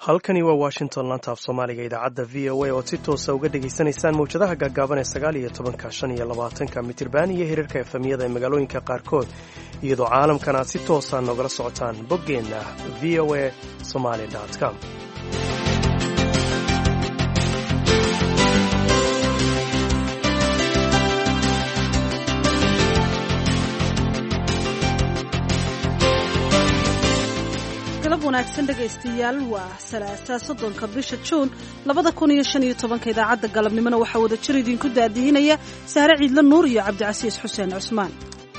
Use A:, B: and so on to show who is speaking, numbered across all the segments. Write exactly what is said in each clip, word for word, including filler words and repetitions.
A: halkani waa washington lantaaf soomaaliga idaacadda v o a oo si toosa uga dhegaysanaysaan mawjadaha gaagaaban ee sagaal iyo tobanka shan iyo labaatanka mitirban iyo hirarka efamiyada ee magaalooyinka qaarkood iyadoo caalamkan aad si toosa noogala socotaan boggeenna v o a somaali com
B: wanaagsan dhegaystayaal waa salaasa soddonka bisha juun labada kun iyo shan iyo tobanka idaacadda galabnimona waxaa wada jir idinku daadihinaya sahre ciidla nuur iyo cabdicasiis xuseen cusmaan.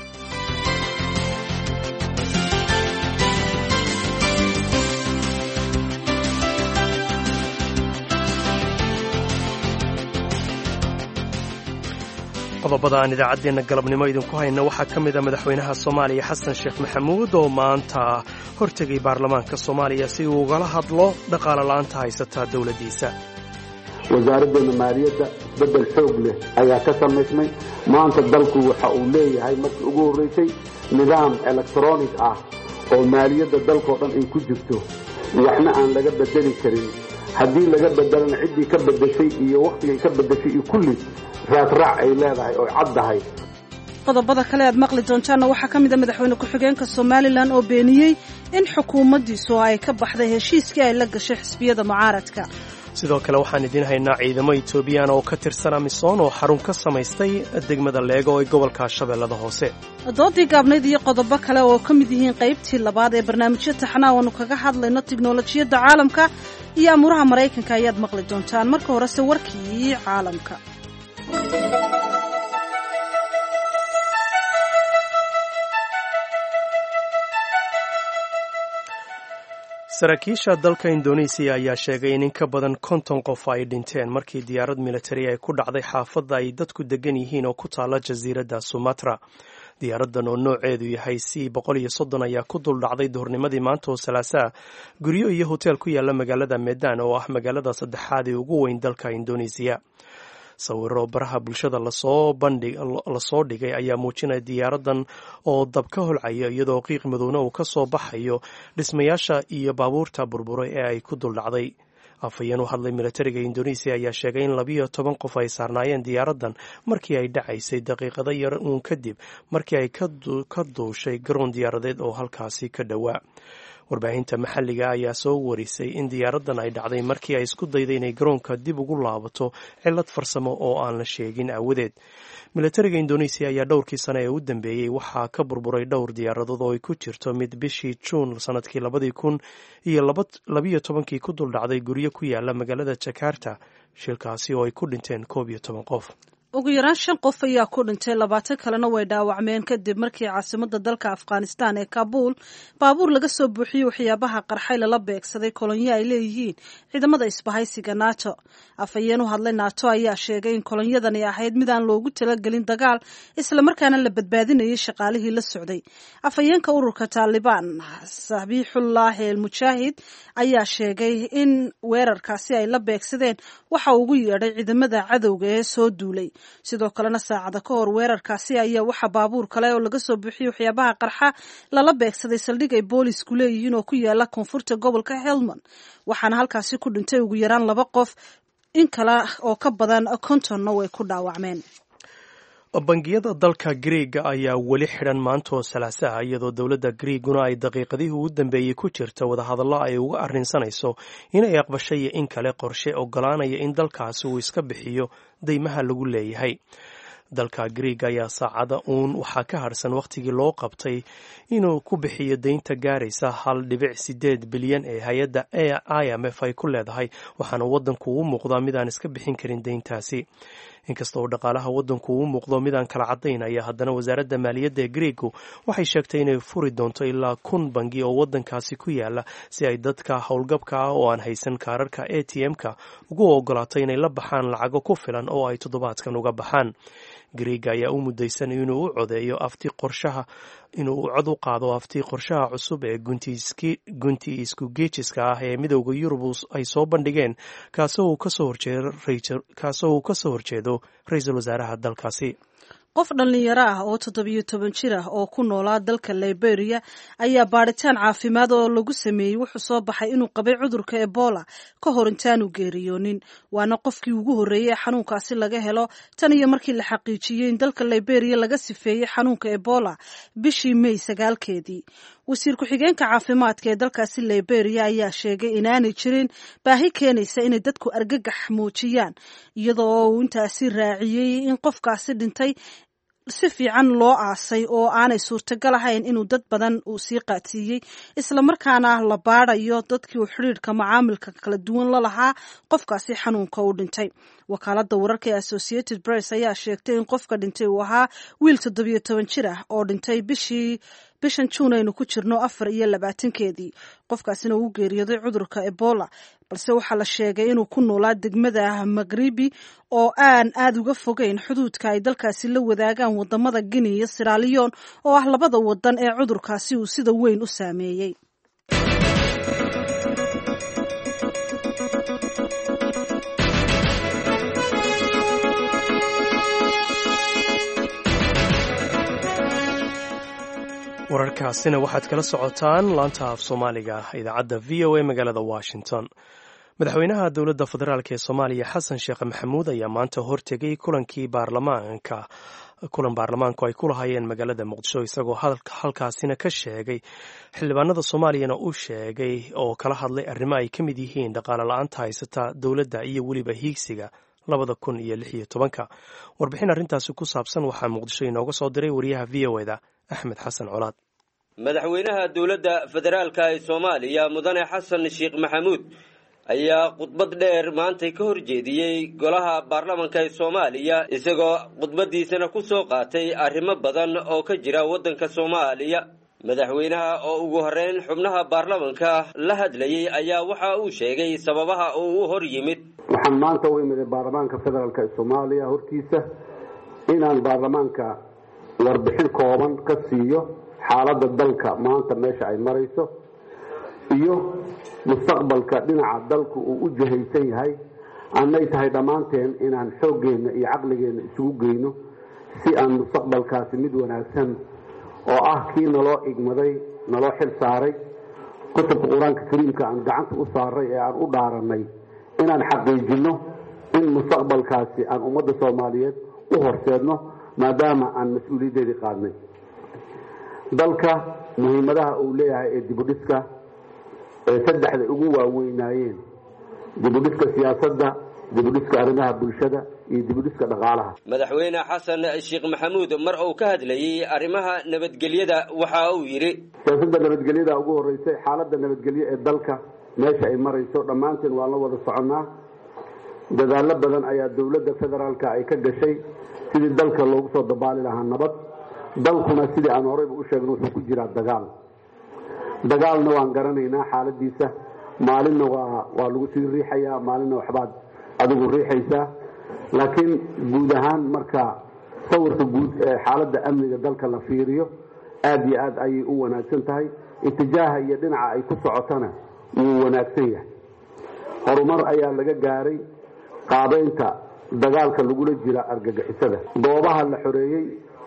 A: qodobada aan idaacaddeenna galabnimo idinku hayna waxaa ka mid a madaxweynaha soomaaliya xasan sheekh maxamuud oo maanta hortegay baarlamaanka soomaaliya si uu ugala hadlo dhaqaale la'aanta haysataa dowladdiisa.
C: wasaaraddeena maaliyadda isbeddel xoog leh ayaa ka samaysmay. maanta dalku waxa uu leeyahay markii ugu horraysay nidaam elektronic ah oo maaliyadda dalkao dhan ay ku jirto waxna aan laga beddeli karin. haddii laga beddelana ciddii ka beddeshay iyo wakhtigay ka beddeshay iyo kulli raadraac ay leedahay oo caddahay.
B: qodobada kale aad maqli doontaanna waxaa ka mid a madaxweyne ku-xigeenka somalilan oo beeniyey in xukuumaddiisu ay ka baxday heshiiskii ay la gashay xisbiyada mucaaradka.
A: sidoo kale waxaan idiin haynaa ciidamo etoobiyaan oo ka tirsan amisom oo xarun ka samaystay degmada leego ee gobolka shabeellada hoose.
B: doodii gaabnayd iyo qodobo kale oo ka mid yihiin qaybtii labaad ee barnaamijyo taxnaa oonu kaga hadlayno tiknolojiyadda caalamka iyo amuuraha maraykanka ayaad maqli doontaan. marka horese warkii caalamka.
A: saraakiisha dalka indoneesiya ayaa sheegay in in ka badan konton qof ay dhinteen markii diyaarad militari ay ku dhacday xaafadda ay dadku degan yihiin oo ku taala jasiiradda sumatra. diyaaraddan oo nooceedu yahay c boqol iyo soddon ayaa ku dul dhacday duhurnimadii maanta oo salaasaa guryo iyo hoteel ku yaala magaalada medan oo ah magaalada saddexaad ee ugu weyn dalka indoneesiya. sawiro baraha bulshada lasoo dhigay ayaa muujinaya diyaaraddan oo dab ka holcaya iyadoo qiiq madowna uu ka soo baxayo dhismayaasha iyo baabuurta burburay ee ay ku dul dhacday. afhayeen u hadlay militariga indoneesiya ayaa sheegay in labiyo toban qof ay saarnaayeen diyaaraddan markii ay dhacaysay daqiiqado yar uun kadib markii ay ka duushay garoon diyaaradeed oo halkaasi ka dhowaa. warbaahinta maxalliga ayaa soo warisay in diyaaraddan ay dhacday markii ay isku dayday inay garoonka dib ugu laabato cillad farsamo oo aan la sheegin aawadeed. militariga indoneesiya ayaa dhowrkii sane ee u dambeeyey waxaa ka burburay dhowr diyaaradood oo ay ku jirto mid bishii juun sanadkii labadii kun iyo labiyo tobankii ku dul dhacday guryo ku yaala magaalada jakarta. shilkaasi oo ay ku dhinteen koob iyo toban qof.
B: ugu yaraan shan qof ayaa ku dhintay, labaatan kalena way dhaawacmeen kadib markii caasimadda dalka afghanistan ee kabuul baabuur laga soo buuxiyey waxyaabaha qarxay lala beegsaday kolonyo ay leeyihiin ciidamada isbahaysiga nato. afhayeen u hadlay nato ayaa sheegay in kolonyadani ahayd mid aan loogu talagelin dagaal islamarkaana la badbaadinayay shaqaalihii la socday. afhayeenka ururka taalibaan sabiixullaahi almujaahid ayaa sheegay in weerarkaasi ay la beegsadeen waxa ugu yeedhay ciidamada cadowga ee soo duulay. sidoo kalena saacada ka hor weerarkaasi ayaa waxaa baabuur kale oo laga soo buuxiyey waxyaabaha qarxa lala beegsaday saldhig ay boolisku leeyihiin oo ku yaala koonfurta gobolka helmand, waxaana halkaasi ku dhintay ugu yaraan laba qof, in kale oo ka badan kontonna way ku dhaawacmeen.
A: bangiyada dalka griiga ayaa weli xidhan maanta oo salaasa ah iyadoo dowladda griiguna ay daqiiqadihii ugu dambeeyey ku jirta wadahadallo ay uga arrinsanayso inay aqbashay iyo in kale qorshe ogolaanaya in dalkaasi uu iska bixiyo deymaha lagu leeyahay. dalka griiga ayaa saacada uun waxaa ka harsan wakhtigii loo qabtay inuu ku bixiyo deynta gaaraysa hal dhibic sideed bilyan ee hay-adda i m f ay ku leedahay, waxaana waddanku u muuqdaa mid aan iska bixin karin deyntaasi. inkasta oo dhaqaalaha waddanku uu muuqdo midaan kala cadaynaya, haddana wasaaradda maaliyadda ee griigu waxay sheegtay inay furi doonto ilaa kun bangi oo waddankaasi ku yaala si ay dadka howlgabka ah oo aan haysan kaararka a t m-ka ugu ogolaato inay la baxaan lacago ku filan oo ay toddobaadkan uga baxaan. griiga ayaa u mudaysan inuu u codeeyo afti qorshaha inuu cod u qaado afti qorshaha cusub ee gunti isku geejiska ah ee midowda yurub ay soo bandhigeen, kaasoo uu kasoo horjeedo ra-iisul wasaaraha dalkaasi.
B: qof dhallinyaro ah oo toddobiyo toban jir ah oo ku noolaa dalka Liberia ayaa baadhitaan caafimaad oo lagu sameeyey wuxuu soo baxay inuu qabay cudurka Ebola ka hor intaanu geeriyoonin waana qofkii ugu horreeyay xanuunkaasi laga helo tan iyo markii la xaqiijiyey in dalka Liberia laga sifeeyey xanuunka Ebola bishii May sagaalkeedii wasiir ku-xigeenka caafimaadka ee dalkaasi Liberia ayaa sheegay inaanay jirin baahi keenaysa inay dadku argagax muujiyaan iyadoo uu intaasi raaciyey in qofkaasi dhintay si fiican loo aasay oo aanay suurtagal ahayn inuu dad badan uu sii qaadsiiyey isla markaana la baadhayo dadkii uu xiriirka macaamilka kala duwan la lahaa qofkaasi xanuunka uu dhintay wakaaladda wararka ee Associated Press ayaa sheegtay in qofka dhintay uu ahaa wiil toddobiyo toban jir ah oo dhintay bishii bishan June aynu ku jirno afar iyo labaatankeedii qofkaasina uu geeriyooday cudurka Ebola balse waxaa la sheegay inuu ku noolaa degmada Magribi oo aan aad uga fogeyn xuduudka ay dalkaasi la wadaagaan wadamada Guinea iyo Sierra Leone oo ah labada wadan ee cudurkaasi uu sida weyn u saameeyey
A: wararkaasina waxaad kala socotaan laanta af Soomaaliga idaacadda V O A magaalada Washington madaxweynaha dowladda federaalk ee Soomaaliya Xasan Sheekh Maxamuud ayaa maanta hortegay kulankii baarlamaanka kulan baarlamaanku ay ku lahaayeen magaalada Muqdisho isagoo halkaasina ka sheegay xildhibaanada Soomaaliyana uu sheegay oo kala hadlay arrimo ay ka mid yihiin dhaqaale la'aanta haysata dowladda iyo weliba hiigsiga labada kun iyo lix iyo tobanka warbixin arrintaasi ku saabsan waxaa Muqdisho inooga soo diray wariyaha V O A da Axmed Xasan Colaad
D: madaxweynaha dowladda federaalka ee Soomaaliya mudane Xasan Sheekh Maxamuud ayaa khudbad dheer maanta ka horjeediyay golaha baarlamaanka ee Soomaaliya isagoo khudbadiisana ku soo qaatay arrimo badan oo ka jira wadanka Soomaaliya madaxweynaha oo ugu horeyn xubnaha baarlamaanka la hadlayay ayaa waxa uu sheegay sababaha uu u hor yimid
C: waxaan maanta u imid baarlamaanka federaalka ee Soomaaliya hortiisa inaan baarlamaanka warbixin kooban ka siiyo xaaladda dalka maanta meesha ay marayso iyo mustaqbalka dhinaca dalku uu u jahaysan yahay annay tahay dhammaanteen inaan xooggeena iyo caqligeena isugu geyno si aan mustaqbalkaasi mid wanaagsan oo ah kii naloo igmaday naloo xil saaray kutubka qur-aanka kariimka aan gacanta u saaray ee aan u dhaaranay inaan xaqiijino in mustaqbalkaasi aan ummadda Soomaaliyeed u horseedno maadaama aan mas'uuliyaddeedii qaadnay dalka muhiimadaha uu leeyahay ee dibudhiska ee saddexda ugu waaweynaayeen dibudhiska siyaasadda dibudhiska arrimaha bulshada iyo dibudhiska dhaqaalaha
D: madaxweyne Xasan Sheekh Maxamuud mar uu ka hadlayay arrimaha nabadgelyada waxa uu yiri
C: siyaasadda nabadgelyada ugu horeysay xaaladda nabadgelyo ee dalka meesha ay marayso dhammaanteen waa la wada soconaa dadaalo badan ayaa dowladda federaalka ay ka gashay sidii dalka loogu soo dabaali lahaa nabad dalkuna sidii aan horeyba u sheegnay wuxuu ku jiraa dagaal dagaalna waan garanaynaa xaaladiisa maalinna waa waa lagu sii riixayaa maalinna waxbaad adigu riixaysaa laakiin guud ahaan marka sawirka guud ee xaaladda amniga dalka la fiiriyo aad iyo aad ayay u wanaagsan tahay itijaaha iyo dhinaca ay ku socotana wuu wanaagsan yahay horumar ayaa laga gaaray qaabeynta dagaalka lagula jira argagixisada goobaha la xoreeyey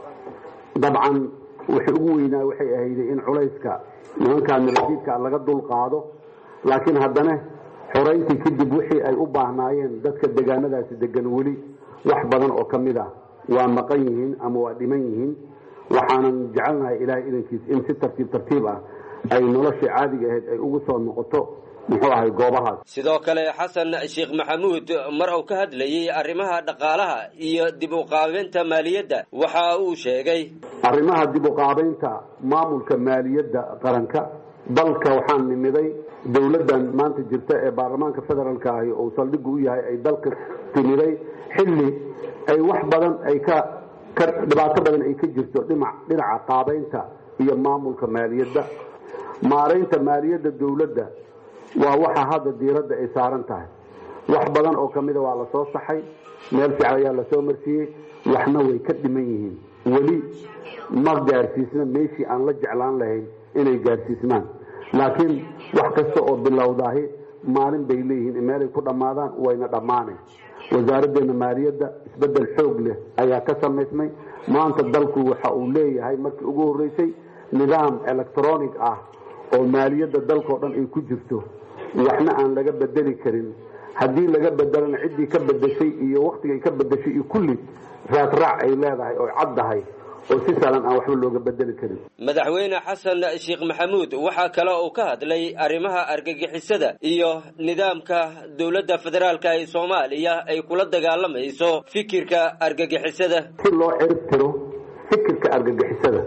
C: dabcan wixii ugu weynaa waxay ahayd in culayska nimanka milkiidka laga dul qaado laakiin haddana xoreyntii kadib wixii ay u baahnaayeen dadka deegaanadaasi degan weli wax badan oo ka mid ah waa maqan yihiin ama waa dhiman yihiin waxaanan jecelnahay ilaahay idankiis in si tartiib tartiib ah ay nolosha caadiga ahayd ay ugu soo noqoto muxuu ahay goobahaas
D: sidoo kale Xasan Sheekh Maxamuud mar uu ka hadlayay arrimaha dhaqaalaha iyo dib u qaabeynta maaliyadda waxa uu sheegay
C: arrimaha dib u qaabeynta maamulka maaliyadda qaranka dalka waxaan nimiday dowladdan maanta jirta ee baarlamaanka federaalka ah oo saldhig u yahay ay dalka timiday xilli ay wax badan ay ka dhibaato badan ay ka jirto dhinaca qaabeynta iyo maamulka maaliyadda maareynta maaliyadda dowladda waa waxa hadda diiradda ay saaran tahay wax badan oo kamida waa la soo saxay meel fiican ayaa la soo marsiiyey waxna way ka dhiman yihiin weli ma gaarsiisna meeshii aan la jeclaan lahayn inay gaarsiismaan laakiin wax kasta oo bilowdaahi maalin bay leeyihiin meelay ku dhammaadaan wayna dhammaaneen wasaaraddeena maaliyadda isbeddel xoog leh ayaa ka samaysmay maanta dalku waxa uu leeyahay markii ugu horreysay nidaam electronic ah oo maaliyadda dalkoo dhan ay ku jirto waxna aan laga bedeli karin haddii laga bedelana ciddii ka bedeshay iyo waqtigay ka bedeshay iyo kulli raadraac ay leedahay oo caddahay oo si sahlan aan waxba looga bedeli karin
D: madaxweyne xasan sheekh maxamuud waxaa kale uu ka hadlay arrimaha argagixisada iyo nidaamka dowladda federaalka ee Soomaaliya ay kula dagaalamayso fikirka argagixisada
C: si loo cirib tiro fikirka argagixisada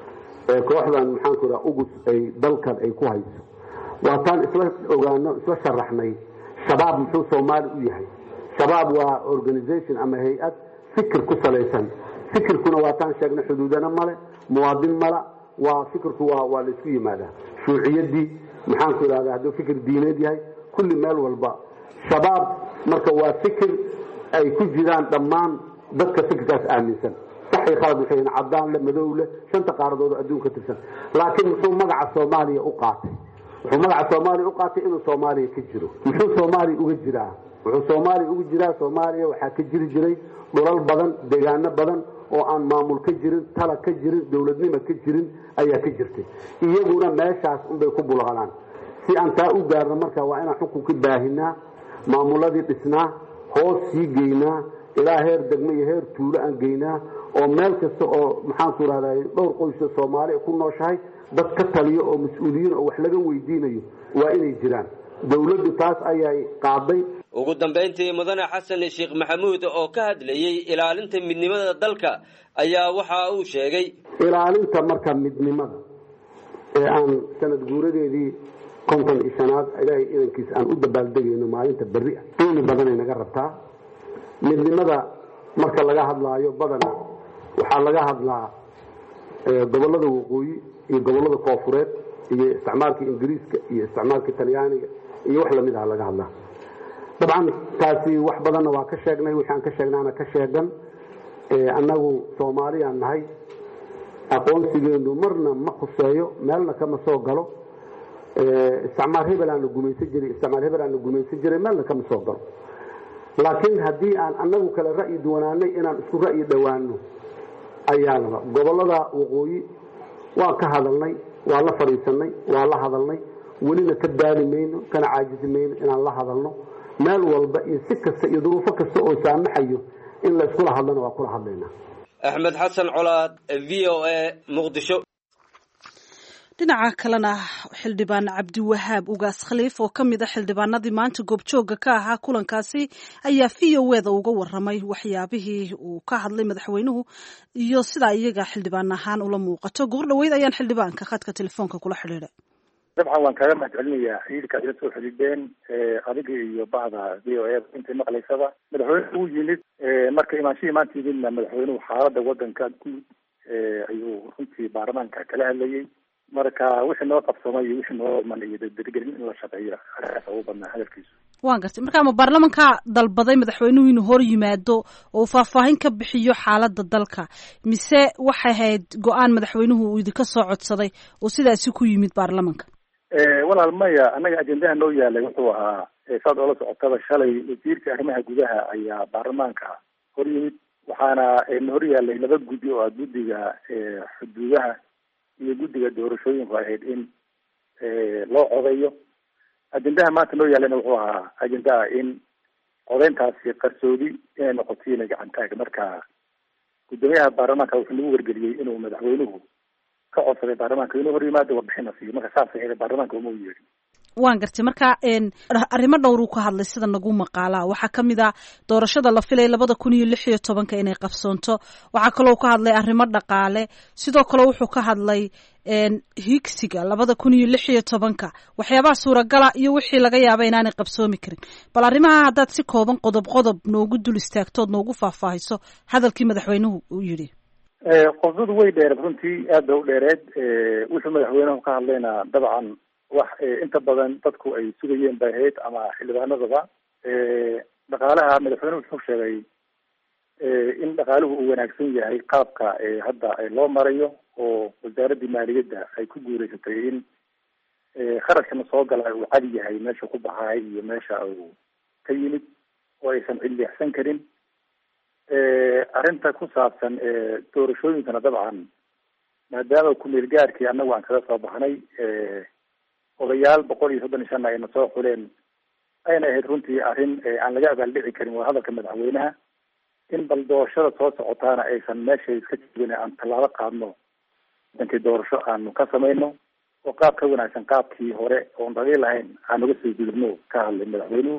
C: ee kooxdan maxaan ku raaa ugu ay dalkan ay ku hayso waa taan isla ogaano isla sharaxnay shabaab muxuu Soomaali u yahay shabaab waa organization ama hay'ad fikir ku salaysan fikirkuna waa taan sheegnay xuduudana male muwaadin mala waa fikirku waa waa la isku yimaada shuuciyadii maxaan ku raadaa haduu fikir diineed yahay kulli meel walba shabaab marka waa fikir ay ku jiraan dhammaan dadka fikirkaas aaminsan saxii khalad waxay cadaan la madow leh shanta qaaradood adduunka tirsan laakiin muxuu magaca Soomaaliya u qaatay wuxuu magaca Soomaaliya u qaatay inuu Soomaaliya ka jiro muxuu Soomaaliya uga jiraa wuxuu Soomaaliya uga jiraa Soomaaliya waxa ka jiri jiray dhulal badan deegaano badan oo aan maamul ka jirin tala ka jirin dawladnimo ka jirin ayaa ka jirtay iyaguna meeshaas un bay ku bulqalaan si aan taa u gaarno marka waa inaan xukunka baahinaa maamuladii dhisnaa hoos sii geynaa ilaa heer degmo iyo heer tuulo aan geynaa oo meel kasta oo maxaan ku raadayay dhowr qoys oo Soomaali ku nooshahay dad ka taliyo oo mas'uuliyiin oo wax laga weydiinayo waa inay jiraan dawladdu taas ayay qaaday
D: ugu dambeyntii mudane xasan sheekh maxamuud oo ka hadlayay ilaalinta midnimada dalka ayaa waxa uu sheegay
C: ilaalinta marka midnimada ee aan sanad guuradeedii konton iyo shanaad ilaahay idankiisa aan u dabaaldegayno maalinta berri ah qiimo badan ay naga rabtaa midnimada marka laga hadlaayo badana waxaa laga hadlaa gobolada waqooyi iyo gobolada koonfureed iyo isticmaalka ingiriiska iyo isticmaalka talyaaniga iyo wax lamid ah laga hadlaa dabcan taasi wax badanna waa ka sheegnay waxaan ka sheegnaana ka sheegan annagu Soomaaliya nahay aqoonsigeenu marna ma khuseeyo meelna kama soo galo isticmaal hebel aan gumaysan jiray isticmaal hebel aan gumaysan jiray meelna kama soo galo laakiin haddii aan annagu kala ra'yi duwanaanay inaan isku ra'yi dhawaano ayaa laba gobolada waqooyi waa ka hadalnay waa la fariisanay waa la hadalnay welina ka daalimayno kana caajisimayno inaan la hadalno meel walba iyo si kasta iyo duruufo kasta oo saamaxayo in la isku hadlana waa kula hadlaynaa
D: Axmed Xasan Colaad V O A Muqdisho
B: dhinaca kalena xildhibaan Cabdiwahaab Ugaas Khaliif oo kamid ah xildhibaanadii maanta goobjooga ka ahaa kulankaasi ayaa V O A da uga waramay waxyaabihii uu ka hadlay madaxweynuhu iyo sida iyaga xildhibaan ahaan ula muuqato goor dhaweyd ayaan xildhibaanka khadka telefoonka kula xiriiray
E: dabcan waan kaaga mahadcelinayaa xiriirka aad soo xidhiidheen adiga iyo bacda V O A inta maqlaysaba madaxweynuhu uu yimid marka imaanshihii maanta yimidna madaxweynuhu xaaladda wadanka guud ayuu runtii baarlamaanka kala hadlayay marka wixii noo qabsamay iyo wixii noo man iyo dadgelin in la shaqeeyo arrintaas ugu badnaa hadalkiisu
B: waan gartay marka ma baarlamaanka dalbaday madaxweynuhu inuu hor yimaado oo faahfaahin ka bixiyo xaaladda dalka mise waxay ahayd go-aan madaxweynuhu uu idinka soo codsaday oo sidaasi ku yimid baarlamaanka
E: walaal maya annaga ajendaha noo yaalay wuxuu ahaa saad oola socotaba shalay wasiirka arrimaha gudaha ayaa baarlamaanka hor yimid waxaana na hor yaalay laba guddi oo ah guddiga xuduudaha iyo guddiga doorashooyinku ahayd in loo codeeyo ajendaha maanta noo yaalayna wuxuu ahaa ajendaha in codeyntaasi qarsoodi inay noqotiina gacantaag marka guddoomiyaha baarlamaanka wuxuu nagu wargeliyey inuu madaxweynuhu ka codsaday baarlamaanka inuu hor yimaado warbixina siiyo marka saas ahayd baarlamaanka uma u yeedhin
B: waan gartay marka arrimo dhowr uu ka hadlay sida nagu maqaalaa waxaa ka mid ah doorashada la filay labada kun iyo lix iyo tobanka inay qabsoonto waxaa kaloo ka hadlay arrimo dhaqaale sidoo kale wuxuu ka hadlay higsiga labada kun iyo lix iyo tobanka waxyaabaha suuragala iyo wixii laga yaaba inaanay qabsoomi karin bal arrimaha haddaad si kooban qodob qodob noogu dul istaagtood noogu faahfaahiso hadalkii madaxweynuhu uu yidhi
E: qodobadu way dheereed runtii aad bay u dheereed wuxuu madaxweynuhu ka hadlayna dabcan wax inta badan dadku ay sugayeen bay ahayd ama xildhibaanadaba dhaqaalaha madaxweynuhu wuxuu sheegay in dhaqaaluhu uu wanaagsan yahay qaabka hadda loo marayo oo wasaaradii maaliyadda ay ku guuleysatay in kharashkana soo gala uu cadi yahay meesha ku baxay iyo meesha uu ka yimid oo aysan cilleexsan karin arrinta ku saabsan doorashooyinkana dabcan maadaama kumeel gaarkii annagu aan kaga soo baxnay odayaal boqol iyo soddon iyo shan ayna soo xuleen ayna ahayd runtii arrin aan laga abaaldhici karin waa hadalka madaxweynaha in bal doorashada soo socotaana aysan meesha iska jibin aan tallaabo qaadno dankii doorasho aanu ka samayno oo qaab ka wanaagsan qaabkii hore oon dhaliil lahayn aan uga soo gudubno ka hadlay madaxweynuhu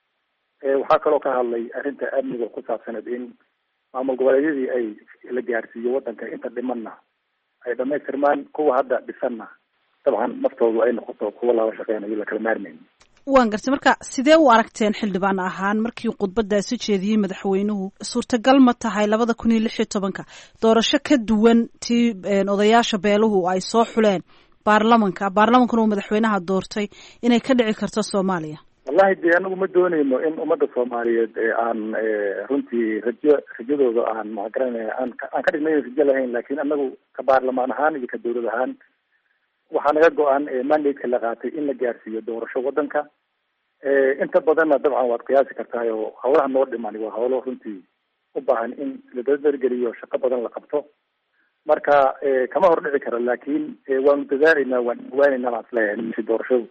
E: waxaa kaloo ka hadlay arrinta amniga ku saabsaneed in maamul goboleedyadii ay la gaarsiiyo wadanka inta dhimanna ay dhamaystirmaan kuwa hadda dhisanna dabcan naftoodu ay noqoto kuwa laba shaqeynayo la kala maarmayn
B: waan gartay marka sidee u aragteen xildhibaan ahaan markii khudbadaasi jeediyey madaxweynuhu suurtagal ma tahay labada kun iyo lix iyo tobanka doorasho ka duwan tii odayaasha beeluhu ay soo xuleen baarlamanka baarlamankuna uu madaxweynaha doortay inay ka dhici karto soomaaliya
E: wallahi dee anagu ma dooneyno in ummadda soomaaliyeed aan runtii rajo rajadooda aan magaranaya aan aan ka dhignayn rajo lahayn laakiin anagu ka baarlamaan ahaan iyo ka dawlad ahaan waxaa naga go-an mandate-ka la qaatay in la gaarsiiyo doorasho wadanka inta badanna dabcan waad qiyaasi kartahay oo hawlaha noo dhiman waa hawlo runtii u baahan in la dardargeliyo shaqo badan la qabto marka kama hordhici karo laakiin waanu dadaalaynaa waan dhawaanaynaa baan isleeyahay meshi doorashadu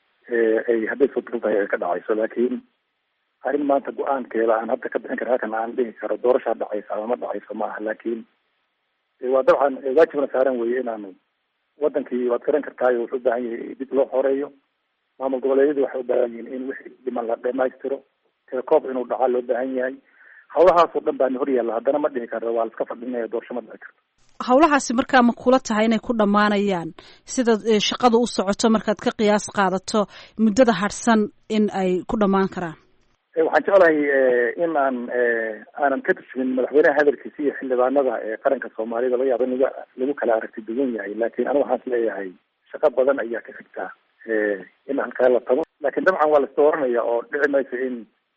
E: ay hadday suurtagal tahay ay ka dhacayso laakiin arrin maanta go-aankeeda aan hadda ka bixin karo halkan aan dhihi karo doorashaa dhacaysa ama ma dhacayso ma aha laakiin waa dabcan waajibna saaran weeye inaanu wadankii waad garan kartaayo wuxuu ubaahan yahay dib loo xoreeyo maamul goboleedyadu waxay ubaahan yihiin in wixii dhiman la dhamaystiro telekoob inuu dhaca loo baahan yahay hawlahaasoo dhan baana hor yaalla haddana ma dhihi karno waa la iska fadhinaya doorasho ma dhici karto
B: hawlahaasi markaa ma kula tahay inay ku dhammaanayaan sida shaqada u socoto markaad ka qiyaas qaadato muddada harsan in ay ku dhammaan karaan
E: waxaan jeclahay in aan aanan ka turjumin madaxweynaha hadalkiisa iyo xildhibaanada qaranka soomaalida laga yaaba in laga lagu kala aragti duwan yahay laakiin anigu waxaan is leeyahay shaqo badan ayaa ka xigtaa in halkaa la tago laakiin dabcan waa la isdooranaya oo dhici mayso in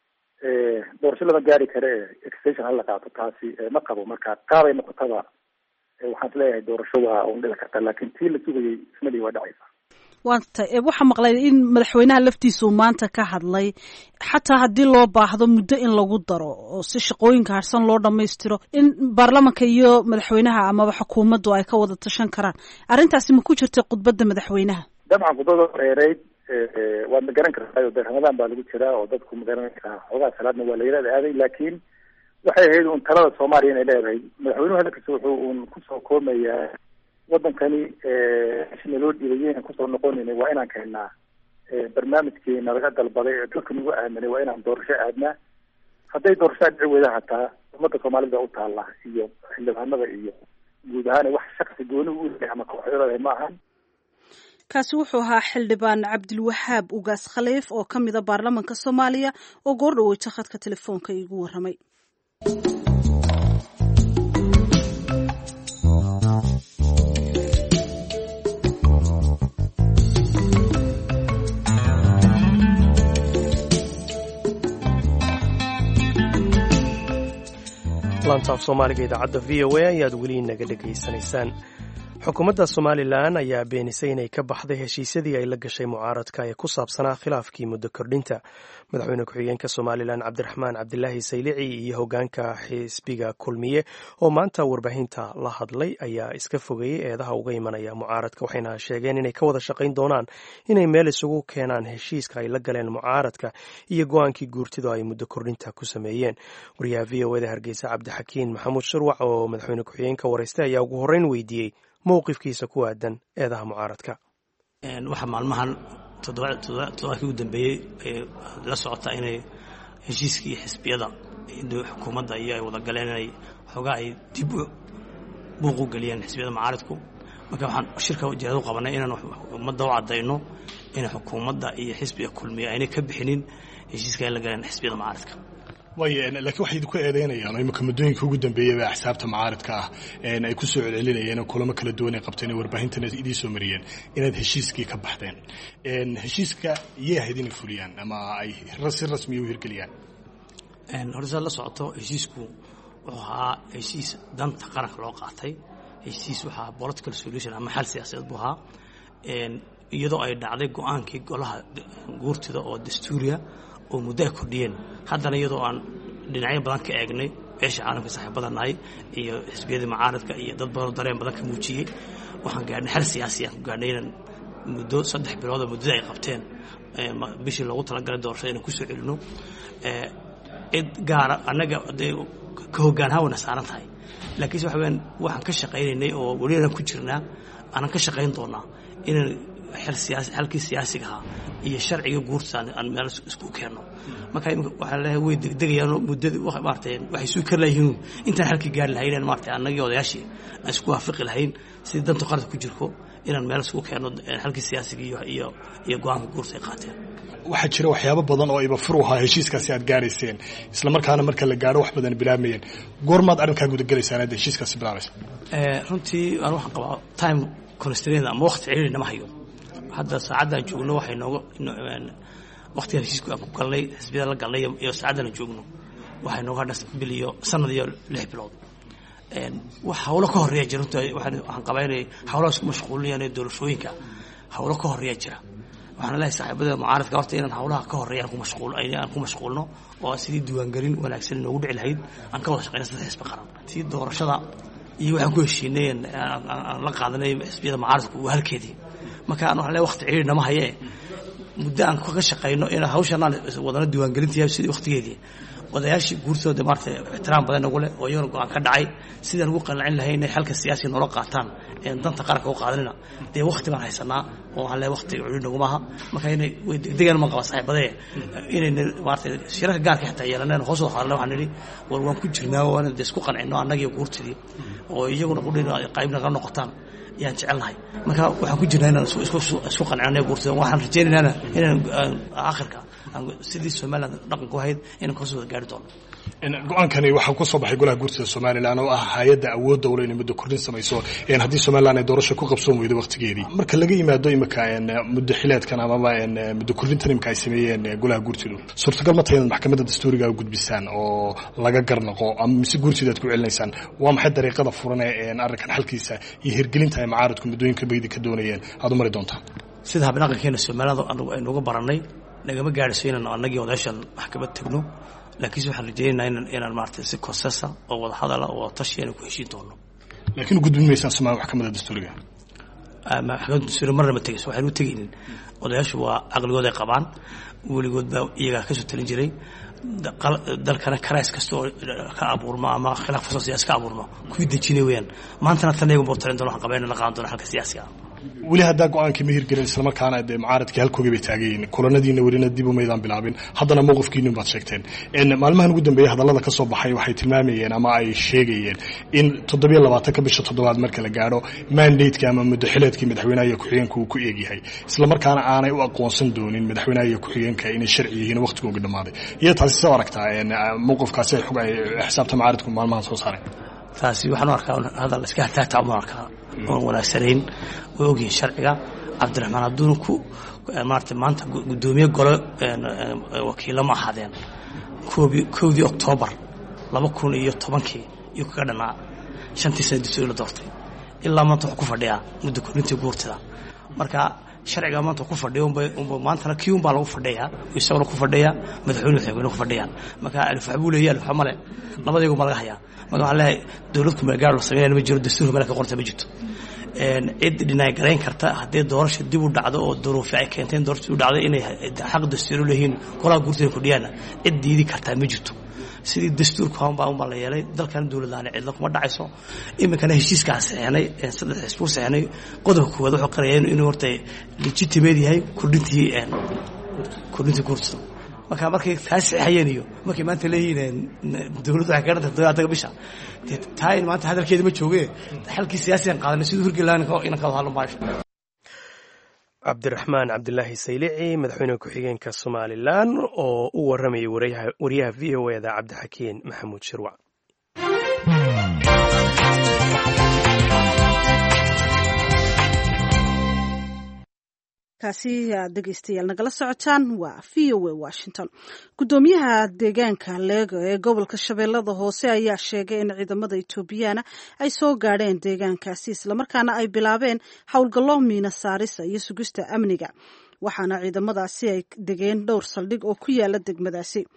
E: doorasho lama gaari kare extension hala qaato taasi ma qabo marka qaabay noqotaba waxaan is leeyahay doorasho waa un dhici karta laakiin tii la sugayay ismali waa dhacaysa
B: waata waxaa maqlay in madaxweynaha laftiisa uu maanta ka hadlay xataa haddii loo baahdo muddo in lagu daro oo si shaqooyinka harsan loo dhamaystiro in baarlamanka iyo madaxweynaha amaba xukuumaddu ay ka wada tashan karaan arrintaasi ma ku jirta khudbadda madaxweynaha
E: dabcan khudbada dheereyd waad ma garan kartaa de ramadaan baa lagu jiraa oo dadku ma garan karaa xoogaa salaadna waa la yaraada aaday laakiin waxay ahayd un talada soomaaliya inay leedahay madaxweynuhu hadalkiisa wuxuu un kusoo koomayaa wadankani sina loo dhiibay inaan kusoo noqonayna waa inaan keennaa barnaamijkeena laga dalbaday ee dalka nagu aaminay waa inaan doorasho aadnaa hadday doorasho dhici weyda hataa ummadda soomaalida u taalla iyo xildhibaanada iyo guud ahaan wax shaksi gooni u yahay ama kooxyada ma ahan
B: kaasi wuxuu ahaa xildhibaan cabdilwahaab ugaas khaliif oo ka mida baarlamanka soomaaliya oo goor dhaweyta khadka telefoonka iigu warramay
A: laantaaf soomaaliga idaacadda v o a ayaad weli naga dhegaysanaysaan xukuumadda somalilan ayaa beenisay inay ka baxday heshiisyadii ay la gashay mucaaradka ee ku saabsanaa khilaafkii muddo kordhinta madaxweyne ku-xigeenka somalilan cabdiraxmaan cabdilaahi saylici iyo hogaanka xisbiga kulmiye oo maanta warbaahinta la hadlay ayaa iska fogeeyey eedaha uga imanaya mucaaradka waxayna sheegeen inay ka wada shaqayn doonaan inay meel isugu keenaan heshiiska ay la galeen mucaaradka iyo go-aankii guurtidu ay muddo kordhinta ku sameeyeen wariyaha v o eda hargeysa cabdixakiin maxamuud shirwac oo madaxweyne ku-xigeenka wareystay ayaa ugu horreyn weydiiyey mowqifkiisa ku aadan eedaha mucaaradka
F: waxaa maalmahan toddobaadkii ugu dambeeyey ay la socotaa inay heshiiskii xisbiyada xukuumadda iyo ay wada galeen inay xoogaa ay dib buuq u geliyeen xisbiyada mucaaradku marka waxaan shirka ujeedada u qabanay inaan ummadda u caddayno in xukuumadda iyo xisbiga kulmiya aynay ka bixinin heshiiska ay la galeen xisbiyada mucaaradka
G: way laakiin waxay idinku eedeynayaan oo imika muddooyinka ugu dambeeyey baa axsaabta mucaaradka ah ay ku soo celcelinayeen oo kulamo kala duwan ay qabteen ee warbaahintana idii soo mariyeen inaad heshiiskii ka baxdeen heshiiska iyay ahayd inay fuliyaan ama ay si rasmiya u hirgeliyaan
F: horta saad la socoto heshiisku wuxuu ahaa heshiis danta qaranka loo qaatay heshiis waxaa political solution ama xal siyaasadeed buu ahaa iyadoo ay dhacday go-aankii golaha guurtida oo dastuuriya oo muddo ay kordhiyeen haddana iyadoo aan dhinacyo badan ka eegnay beesha caalamka saaxiibada nahay iyo xisbiyada mucaaradka iyo dad badan dareen badan ka muujiyey waxaan gaadhnay xal siyaasi aan ku gaadhnay inaan muddo saddex bilood oo muddada ay qabteen bishii loogu talagalay doorashada inaan kusoo celino cid gaara annaga dee ka hoggaanhaan wayna saaran tahay laakiinse waxa weyaan waxaan ka shaqaynaynay oo weliaan ku jirnaa aanan ka shaqayn doonaa inaan xal siyaasi xalkii siyaasiga ahaa iyo sharciga guurta aan meel isku keenno marka waxaa leeyahay way degdegayaan muddada maartay waxay suu kar lahayn intaan xalkii gaari lahayn maartay annagii odayaashii aan isku waafaqi lahayn sidii danta qaranka ku jirko inaan meel isku keenno xalkii siyaasiga iyo iyo iyo go'aanka guurta ay qaateen
G: waxaa jira waxyaabo badan oo iba fur u ahaa heshiiskaasi aad gaarayseen isla markaana marka la gaadho wax badan bilaamayeen goormaad arrinkaa gudagelaysaan aad heshiiskaasi bilaabaysa
F: runtii aan waxaan qabaa time constraint ama waqti ciriiri nama hayo hadda saacaddan joogno waxay nooga waqtigan heshiisku aan ku galnay xisbiyada la galnay iyo saacaddan aan joogno waxay nooga hadha bil iyo sanad iyo lix bilood wax hawlo ka horreeya jira runtii waxaan qabaa inay hawlahaas ku mashquulinayaan ee doorashooyinka hawlo ka horreeya jira waxaan leeyahay saaxiibada mucaaradka horta inaan hawlaha ka horreeya aan ku mashquul aan ku mashquulno oo sidii diiwaangelin wanaagsan inoogu dhici lahayd aan ka wada shaqeyna saddex xisbi qaran tii doorashada iyo waxaan ku heshiinay aan la qaadanay xisbiyada mucaaradku waa halkeedii marka aan waxaan leeyahay waqti ciriiri nama hayee muddo aan kaga shaqayno in hawshanaan wadana diiwaangelintiya sidii waqtigeedii odayaashii guurtooda maartay ixtiraam badan ugu leh oo iyaguna go'aan ka dhacay sidaan ugu qancin lahayn inay xalka siyaasiga noola qaataan ee danta qaranka u qaadanina dee waqti baan haysanaa oo waxaan leeyahay waqti ciriiri naguma aha marka inay way degdegaan ma qaba saaxiibadee inay maartay shirarka gaarka xitaa yeelaneen hoos wada hadalnay waxaan nidhi war waan ku jirnaa waan dee isku qancino annagii guurtidii oo iyaguna qudhina qaybna ka noqotaan yaan jecelnahay marka waxaan ku jirnaa inaan isku qancinay guurtida waxaan rajaynaynaa inaan aakhirka sidii Soomaaliland dhaqan ku hayd inaan ka soo gaari doono
G: go-aankani waxaa ku soo baxay golaha guurtida Soomaaliland oo ah hay'adda awoodda u leh inay muddo kordhin samayso in haddii Soomaaliland ay doorasho ku qabsoon weydo waqtigeedii marka laga yimaado imika muddo xileedkan ama muddo kordhintan imika ay sameeyeen golaha guurtidu suurtagal ma tahay in maxkamadda dastuuriga u gudbisaan oo laga garnaqo ama mise guurtidaad ku celinaysaan waa maxay dariiqada furan ee arrinkan xalkiisa iyo hirgelinta ay mucaaradku muddooyinka baydi ka doonayeen aad u mari doontaan
F: sida habdhaqankeena Soomaaliland aynu uga baranay nagama gaadhayso inaan annagii odayaashan maxkamad tagno laakiin waxaan rajaynaynaa inaan inaan maartay si koosasa oo wada hadal oo tashi aan ku heshiin doono
G: laakiin gudbin meeshaan Soomaaliya maxkamadda dastuuriga
F: ama maxkamadda dastuuriga marna ma tagayso waxaan u tagaynin odayaashu waa aqligooda ay qabaan weligood baa iyaga ka soo talin jiray dalkana karays kasta oo ka abuurma ama khilaaf siyaasi ka abuurma ku dejinay weeyaan maantana tan iyagu bortarin doona waxaan qabayna la qaadan doona halka siyaasiga
G: weli haddaa go-aankii ma hirgelin isla markaana dee mucaaradkii halkoogii bay taagayiin kulanadiina welina dib umaydaan bilaabin haddana mowqifkiinin baad sheegteen maalmahan ugu dambeeyey hadallada ka soo baxay waxay tilmaamayeen ama ay sheegayeen in toddobiyo labaatanka bisha toddobaad marka la gaadho mandateki ama muddaxileedkii madaxweynaha iyo ku-xigeenka uu ku eegyahay isla markaana aanay u aqoonsan doonin madaxweynaha iyo ku-xigeenka inay sharci yihiin waqtigooga dhammaaday iyo taasi soo aragtaa mowqifkaasi ay xog ay xisaabta mucaaradku maalmahan soo saareen
F: taasi waxaan u arkaa hadal iska hartaagta uma arkaa oon wanaagsanayn way ogyihiin sharciga cabdiraxmaan hadduuna ku maarata maanta guddoomiye golo wakiilo ma ahaadeen kowdii oktoobar laba kun iyo tobankii iyuu kaga dhanaa shantii sana dastuuri la doortay ilaa maanta wuxuu ku fadhiyaa muddo kordhintii guurtida marka sharciga maanta ku fadhiyo unba maantana kii unbaa lagu fadhiyaa isaguna ku fadhiyaa madaxweyne madaxweyne ku fadhiyaan marka alif waxbuu leeyahay alif male labadaygu ma laga hayaa marka waxaan leeyahay dowladku meel gaar loo sameynaya ma jiro dastuurka meel ka qorta ma jirto cid dhinay garayn karta haddii doorasho dib u dhacdo oo duruufo ay keenteen doorasho u dhacdo inay xaq dastuuri leeyihiin golaha guurtida kordhiyaana cid diidi kartaa ma jirto sidii dastuurka hoonbaa unbaa la yeelay dalkan dowladlaana cidla kuma dhacayso iminkana heshiiskaa saxeenay saddex xisbuu saxeenay qodobka koowaad wuxuu qaraya inuu horta legitimate yahay kordhintii kordhintii guurtida marka markay taa saxayeen iyo markay maanta leeyihiin dowladdu waxay ka dhantay todobaatan bisha taa in maanta hadalkeeda ma joogee xalkii siyaasiyan qaadanay siduu hirgelaan inaan ka wada hadlo maasha
A: cabdiraxmaan cabdilaahi saylici madaxweyne ku-xigeenka somalilan oo u waramayay wariyaha v o eda cabdixakiin maxamuud shirwac
B: kaasi aad dhegeystayaal nagala socotaan waa v o a washington guddoomiyaha deegaanka leego ee gobolka shabeellada hoose ayaa sheegay in ciidamada etoobiyaana ay soo gaadheen deegaankaasi islamarkaana ay bilaabeen howlgallo miina saarisa iyo sugista amniga waxaana ciidamadaasi ay degeen dhowr saldhig oo ku yaala degmadaasi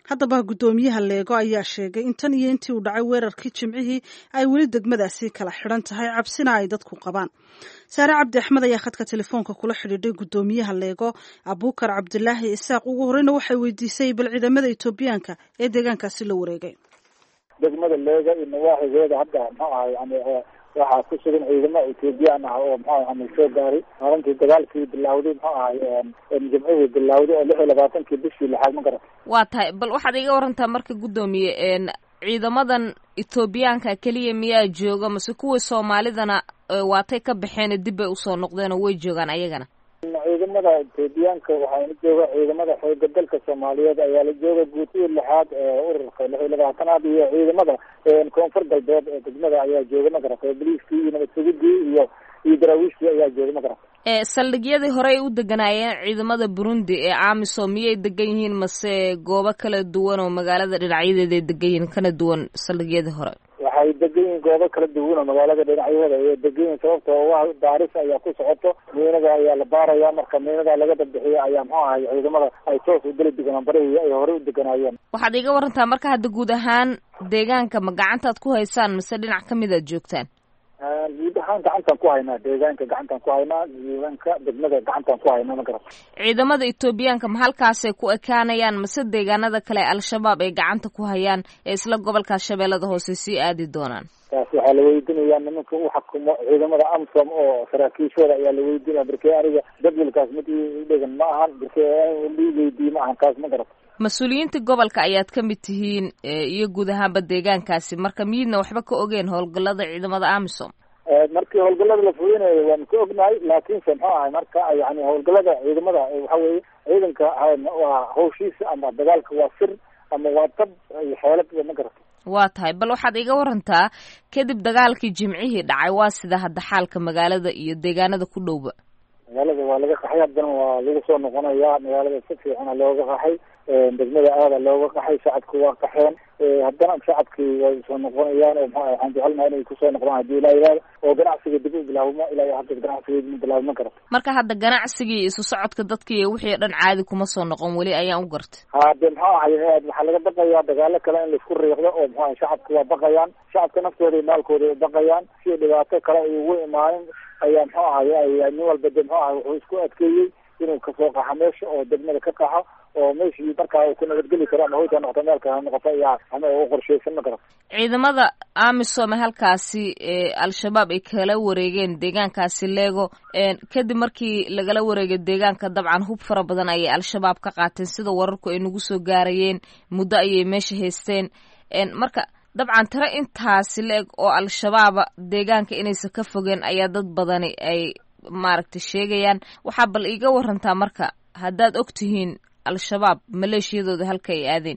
B: haddaba guddoomiyaha leego ayaa sheegay in tan iyo intii uu dhacay weerarkii jimcihii ay weli degmadaasi kala xidhan tahay cabsina ay dadku qabaan. saare cabdi axmed ayaa khadka telefoonka kula xidhiidhay guddoomiyaha leego abuukar cabdilaahi isaaq. ugu horeyna waxay weydiisay bal ciidamada etoobiyaanka ee deegaankaasi la wareegay.
H: degmada leega iyo nawaaxigeeda hadda muxuu ahay yani waxaa ku sugan ciidamo etoobiyaan ah oo muxuu ahay soo gaaray maalintii dagaalkii bilowday muxuu ahay jimcihii bilowday oo lix iyo labaatankii bishii lixaad ma garata.
I: waa tahay bal waxaad iga warantaa marka guddoomiye ciidamadan etoobiyaanka keliya miyaa jooga mase kuwii soomaalidana waatay ka baxeen dib bay usoo noqdeen oo way joogaan ayagana?
H: ciidamada etoobiyaanka waxaana jooga ciidamada xooga dalka soomaaliyeed ayaa la jooga guutii lixaad ee ururka lix iyo labaatanaad iyo ciidamada koonfur galbeed ee degmada ayaa jooga ma garata. boliiskii iyo nabad sugidii iyo iyo daraawiishtii ayaa jooga ma garata.
I: ee saldhigyadii horey u deganaayeen ciidamada Burundi ee AMISOM miyay degan yihiin mase goobo kala duwan oo magaalada dhinacyadeeda degan yihiin kana duwan saldhigyadii hore?
H: waxay degan yihiin goobo kala duwan oo magaalada dhinacyada ay degan yihiin sababtoo waa baaris ayaa ku socoto miinada ayaa la baarayaa marka miinada laga dambixiyo ayaa muxuu ahay ciidamada ay toos u dali deganaan barihii ay horey u deganaayeen.
I: waxaad iga warantaa marka hadda guud ahaan deegaanka ma gacantaad ku haysaan mise dhinac ka mid aad joogtaan?
H: guud ahaan gacantaan ku haynaa deegaanka gacantaan ku haynaa deegaanka degmada gacantaan ku haynaa ma garata.
I: ciidamada etoobiyaanka ma halkaasay ku ekaanayaan mase deegaanada kale al-shabaab ay gacanta ku hayaan ee isla gobolka shabeellada hoose sii aadi doonaan?
H: taas waxaa la weydiinayaa nimanka u xukumo ciidamada AMISOM oo saraakiishooda ayaa la weydiinaya barkee aniga jadwalkaas mid i dhegan ma ahan barkee weydiiye ma ahan taas ma garata.
I: mas-uuliyiinta gobolka ayaad ka mid tihiin iyo guud ahaanba deegaankaasi marka miyidna waxba ka ogeen howlgallada ciidamada AMISOM?
H: markii howlgallada la fulinayo waan ka ognahay laakiinse muxuu ahay marka yani howlgallada ciidamada waxa weeye ciidanka waa hawshiisa ama dagaalka waa sir ama waa tab iyo xeelad ma garata.
I: waa tahay bal waxaad iga warantaa kadib dagaalkii jimcihii dhacay waa sida hadda xaalka magaalada iyo deegaanada ku dhowba?
H: magaalada waa laga qaxay haddana waa lagu soo noqonayaa magaalada si fiicana looga qaxay degmada aada looga qaxay shacabku waa qaxeen haddana shacabkii way soo noqonayaan oo maxaa waxaan jecelnahay inay kusoo noqdaan haddii ilaa yidhahdo oo ganacsiga dib u bilaawmo ilaa hadda ganacsiga ma bilaawma karata.
I: marka hadda ganacsigii isu socodka dadkii wixii dhan caadi kuma soo noqon weli ayaan u gartay.
H: hade maxaa ahay waxaa laga baqayaa dagaalo kale in laisku riiqdo oo maxaa shacabka waa baqayaan shacabka naftooda iyo maalkooda ay baqayaan si dhibaato kale ay ugu imaanin ayaa muxuu ahay nin walba de muxuu ahay wuxuu isku adkeeyey inuu kasoo qaxo meesha oo degmada ka qaxo oo meeshii markaa uu ku nabadgeli karo ama hawta noqoto meel kale noqoto ayaa ama u qorshaysan ma garata.
I: ciidamada AMISOM halkaasi ee al-shabaab ay kala wareegeen deegaankaasi leego kadib markii lagala wareegay deegaanka dabcan hub fara badan ayay al-shabaab ka qaateen sida wararku ay nagu soo gaarayeen muddo ayay meesha haysteen marka dabcan tiro intaasi la-eg oo al-shabaaba deegaanka inaysan ka fogeen ayaa dad badani ay maaragtay sheegayaan. waxaa bal iiga warantaa marka haddaad og tihiin al-shabaab maleeshiyadooda halka ay aadeen?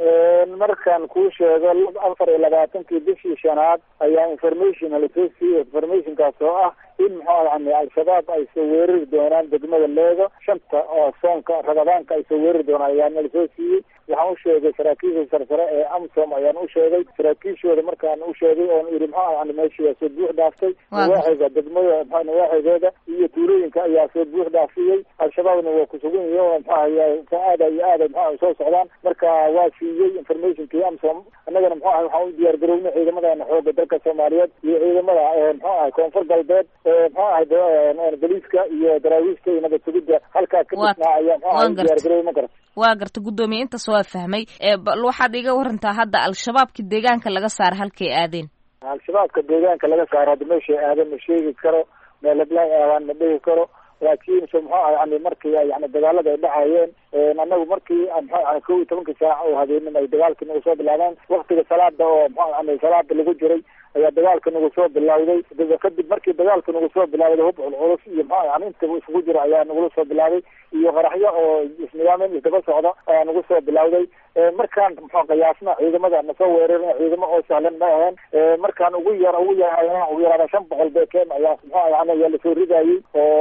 H: markaan kuu sheego afar iyo labaatankii bishii shanaad ayaa information lasoo siiyey informationkaas oo ah in muxuu yani al-shabaab ay soo weerari doonaan degmada leego shanta oo soonka rabadaanka ay soo weerari doonaan ayaana lasoo siiyey. waxaan u sheegay saraakiisha sarsare ee AMISOM ayaan u sheegay saraakiishooda markaan u sheegay oon iri muxuu yani meeshii waa soo buux dhaaftay nawaaxiga degmada muxuu nawaaxigeeda iyo tuulooyinka ayaa soo buux dhaafiyey al-shabaabna waa kusugan yihiin oo muxuu ahay aada iyo aada muxuu soo socdaan marka waa siiyey informationkii AMISOM annagana muxuu ahay waxaan u diyaar garownay ciidamadeena xooga dalka soomaaliyeed iyo ciidamada muxuu ahay koonfur galbeed muxuu ahay boliiska iyo daraawiishta iyo nabad sugidda halkaa ka dhisnaa ayaa muxuu ahay diyaar garoway ma garata.
I: waa garta guddoomiye intaas waa fahmay bal waxaad iga warantaa hadda al-shabaabka deegaanka laga saara halkay aadeen?
H: al-shabaabka deegaanka laga saaro hadda meeshay aadan ma sheegi karo meel heblaay aadaan ma dhihi karo laakiin se muxuu ahay yani markii yani dagaalada ay dhacayeen anagu markii muxuu ahay kow iyo tobankii saac oo habeenimo ay dagaalkii nagu soo bilaabeen waktiga salaada oo muxuu yani salaada lagu jiray ayaa dagaalka nagu soo bilawday kadib markii dagaalka nagu soo bilawday hub culculus iyo muxuu yani intaba isugu jira ayaa nagula soo bilawday iyo qaraxyo oo isnidaamen isdaba socda ayaa nagu soo bilawday. markaan muxuu qiyaasna ciidamada nasoo weerarin ciidamo oo sahlan ma ahayn markaan ugu yar ugu yar ugu yaraada shan boqol beekeen ayaa muxuu yani ayaa lasoo ridayey oo yani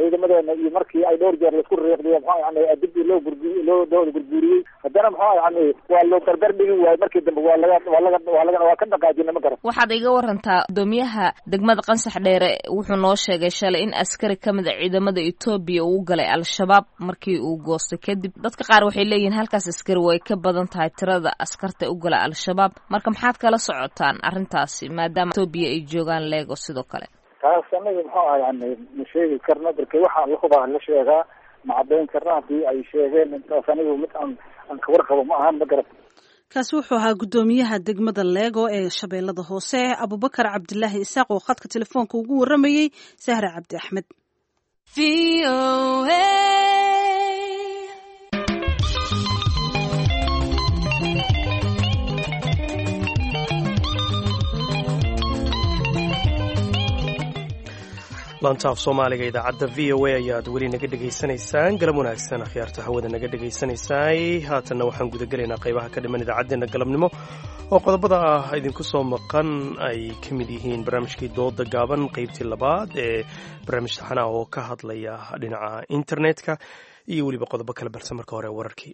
H: ciidamadeena iyo markii ay dhowr jeer laisku riiqdiyo muxuu yani dib loo gurguriyey loo dooda gurguriyey haddana muxuu yani waa loo dardar dhigi waayo markii dambe waa laga waa laga waa laga waa ka dhaqaajina ma garan.
I: waxaad iga warantaa gudoomiyaha degmada Qansax Dheere wuxuu noo sheegay shalay in askari kamid ah ciidamada Ethiopia uu galay al-shabaab markii uu goostay kadib. dadka qaar waxay leeyihiin halkaas askari way ka badan tahay tirada askarta u galay al-shabaab. marka maxaad kala socotaan arrintaasi maadaama Ethiopia ay joogaan Lego sidoo kale?
H: taas anaga muxuu ah yani ma sheegi karna markii waxaan la hubaa la sheegaa ma caddayn karna haddii ay sheegeen intaas anigu mid aan aan ka warqabo ma ahan ma garan.
B: kaasi wuxuu ahaa gudoomiyaha degmada Lego ee Shabeellada Hoose Abubakar Cabdilaahi Isaaq oo khadka telefoonka ugu waramayay Sahra Cabdi Axmed.
A: laantaaf Soomaaliga idaacadda V O A ayaad weli naga dhegaysanaysaan. galab wanaagsan akhyaarta hawada naga dhegaysanaysaay. haatanna waxaan guda gelaynaa qaybaha ka dhiman idaacaddeenna galabnimo oo qodobada ah idinku soo maqan ay ka mid yihiin barnaamijkii dooda gaaban qaybtii labaad ee barnaamij taxanaha oo ka hadlaya dhinaca internetka iyo weliba qodobo kale balse marka hore wararkii.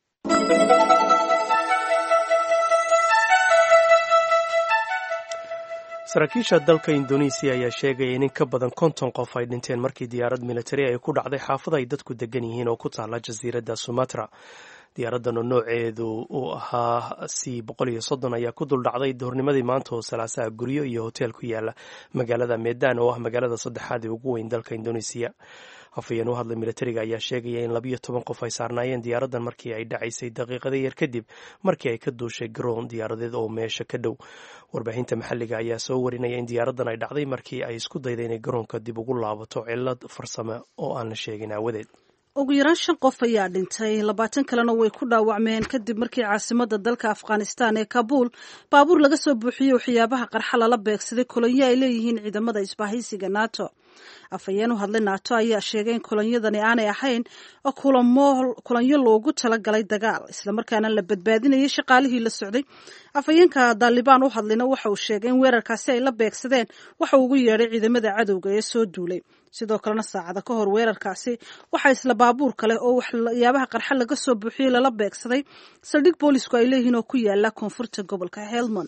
A: saraakiisha dalka Indonesia ayaa sheegay in ka badan konton qof ay dhinteen markii diyaarad militari ay ku dhacday xaafad ay dadku degan yihiin oo ku taala jasiiradda Sumatra. diyaaradan oo nooceedu uu ahaa C boqol iyo soddon ayaa ku dul dhacday duhurnimadii maanta oo salaasaha guryo iyo hotel ku yaala magaalada Medan oo ah magaalada saddexaad ee ugu weyn dalka Indonesia. afayeen u hadlay militariga ayaa sheegaya in labiyo toban qof ay saarnaayeen diyaaradan markii ay dhacaysay daqiiqada yar kadib markii ay ka duushay garoon diyaaradeed oo meesha ka dhow. warbaahinta maxalliga ayaa soo warinaya in diyaaradan ay dhacday markii ay isku dayday inay garoonka dib ugu laabato cillad farsamo oo aan la sheegin aawadeed.
B: ugu yaraan shan qof ayaa dhintay labaatan kalena way ku dhaawacmeen kadib markii caasimadda dalka Afghanistan ee Kabul baabuur laga soo buuxiyey waxyaabaha qarxa lala beegsaday kolonyo ay leeyihiin ciidamada isbahaysiga NATO. afayeen u hadlay NATO ayaa sheegay in kolonyadani aanay ahayn kulanyo loogu talagalay dagaal islamarkaana la badbaadinayay shaqaalihii la socday. afayeenka Taliban u hadlayna waxa uu sheegay in weerarkaasi ay la beegsadeen waxa uu ugu yeedhay ciidamada cadowga ee soo duulay. sidoo kalena saacada ka hor weerarkaasi waxaa isla baabuur kale oo waxyaabaha qarxa laga soo buuxiyey lala beegsaday saldhig boolisku ay leeyihiin oo ku yaala koonfurta gobolka Helmand.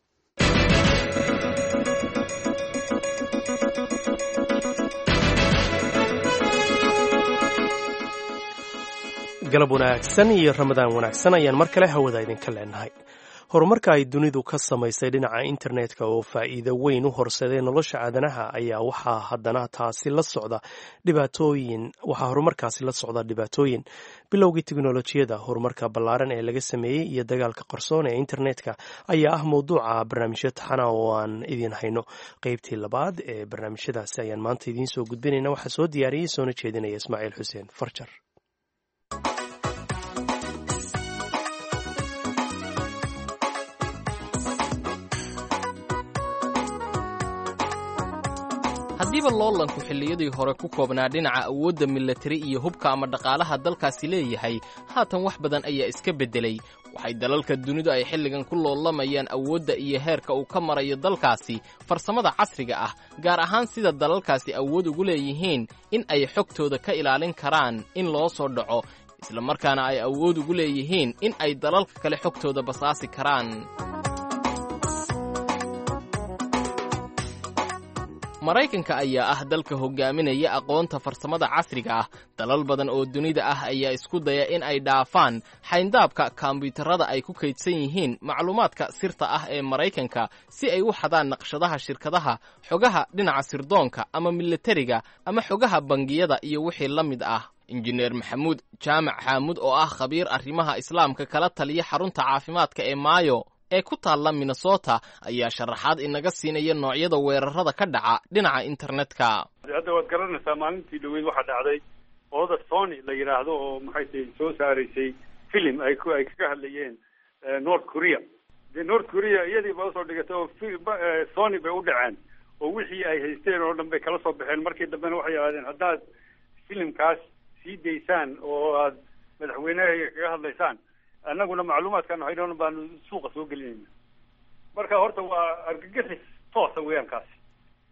A: galab wanaagsan iyo ramadaan wanaagsan ayaan mar kale hawada idinka leenahay. horumarka ay dunidu ka samaysay dhinaca internetka oo faa'iido weyn u horseeday nolosha aadanaha ayaa waxaa haddana taasi la socda dhibaatooyin waxaa horumarkaasi la socda dhibaatooyin bilowgii tiknolojiyada horumarka ballaaran ee laga sameeyey iyo dagaalka qarsoon ee internetka ayaa ah mowduuca barnaamijyo taxana oo aan idin hayno. qaybtii labaad ee barnaamijyadaasi ayaan maanta idiin soo gudbinayna. waxaa soo diyaariyey soona jeedinaya Ismaaciil Xuseen Farjar.
J: haddiiba loolanku xilliyadii hore ku koobnaa dhinaca awoodda milatari iyo hubka ama dhaqaalaha dalkaasi leeyahay, haatan wax badan ayaa iska beddelay. waxay dalalka dunidu ay xilligan ku loolamayaan awoodda iyo heerka uu ka marayo dalkaasi farsamada casriga ah, gaar ahaan sida dalalkaasi awood ugu leeyihiin in ay xogtooda ka ilaalin karaan in loo soo dhaco, isla markaana ay awood ugu leeyihiin in ay dalalka kale xogtooda basaasi karaan. maraykanka ayaa ah dalka hogaaminaya aqoonta farsamada casriga ah. dalal badan oo dunida ah ayaa isku daya in ay dhaafaan xayndaabka kombiyuutarada ay ku kaydsan yihiin macluumaadka sirta ah ee maraykanka si ay u xadaan naqshadaha shirkadaha, xogaha dhinaca sirdoonka ama milatariga ama xogaha bangiyada iyo wixii la mid ah. injineer maxamuud jaamac xaamud oo ah khabiir arrimaha islaamka kala taliya xarunta caafimaadka ee maayo ee ku taalla Minnesota ayaa sharaxaad inaga siinaya noocyada weerarada ka dhaca dhinaca internetka.
K: hadda waad garanaysaa maalintii dhaweyd waxaa dhacday ooda Sony la yiraahdo oo maxay tahay soo saaraysay film ay ku ay kaga hadlayeen North Korea. de North Korea iyadii baa soo dhigatay oo Sony bay u dhaceen oo wixii ay haysteen oo dhan bay kala soo baxeen. markii dambena waxay yiraahdeen haddaad filmkaas sii daysaan oo aad madaxweynaha kaga hadlaysaan annaguna macluumaadkan haynoon baan suuqa soo gelinayna. marka horta waa argagixis toosa weeyaan kaasi.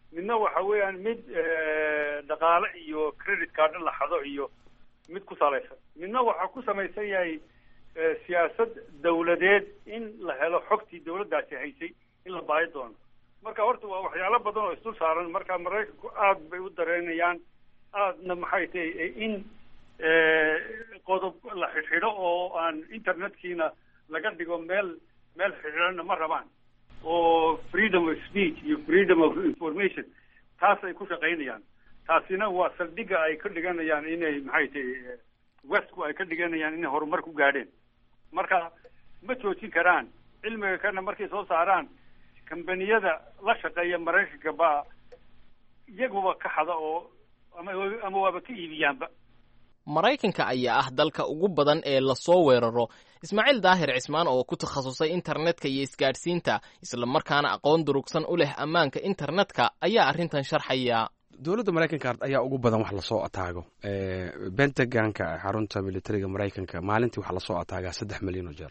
K: midna waxa weeyaan mid dhaqaale iyo credit card la xado iyo mid ku salaysan, midna waxa ku samaysan yahay siyaasad dawladeed in la helo xogtii dawladdaasi haysay in la baahi doono. marka horta waa waxyaalo badan oo isdul saaran. marka maraykanku aad bay u dareenayaan, aadna maxay tahay in qodob la xidhxidho oo aan internetkiina laga dhigo meel meel xidhxidhana ma rabaan, oo freedom of speech iyo freedom of information taas ay ku shaqaynayaan. taasina waa saldhigga ay ka dhiganayaan inay maxay tahay westku ay ka dhiganayaan inay horumar ku gaadheen. marka ma joojin karaan cilmiga kana markay soo saaraan kambaniyada la shaqeeya maraykanka baa iyaguba ka xada oo ama ama waaba ka iibiyaanba.
J: maraykanka ayaa ah dalka ugu badan ee lasoo weeraro. ismaaciil daahir cismaan oo ku takhasusay internetka iyo isgaadhsiinta isla markaana aqoon durugsan u leh ammaanka internetka ayaa arrintan sharxaya.
L: dowladda maraykanka ayaa ugu badan wax lasoo ataago. bentaganka xarunta militariga maraykanka maalintii waxaa lasoo ataagaa saddex milyan oo jeer.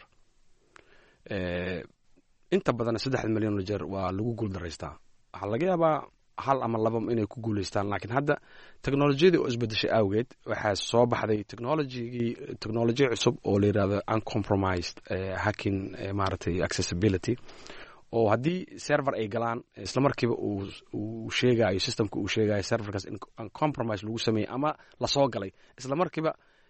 L: inta badan saddexda milyan oo jeer waa lagu guuldaraystaa. waxaa laga yaabaa hal ama laba inay ku guulaystaan, laakiin hadda technolojiyadii oo isbedeshay awgeed waxaa soo baxday technologigii technology cusub oo la yidhahdo uncompromised hacking maaragtay accessibility, oo haddii server ay galaan isla markiiba uu uu sheegayo systemka uu sheegayo serverkaas in compromise lagu sameeyey ama lasoo galay, isla markiiba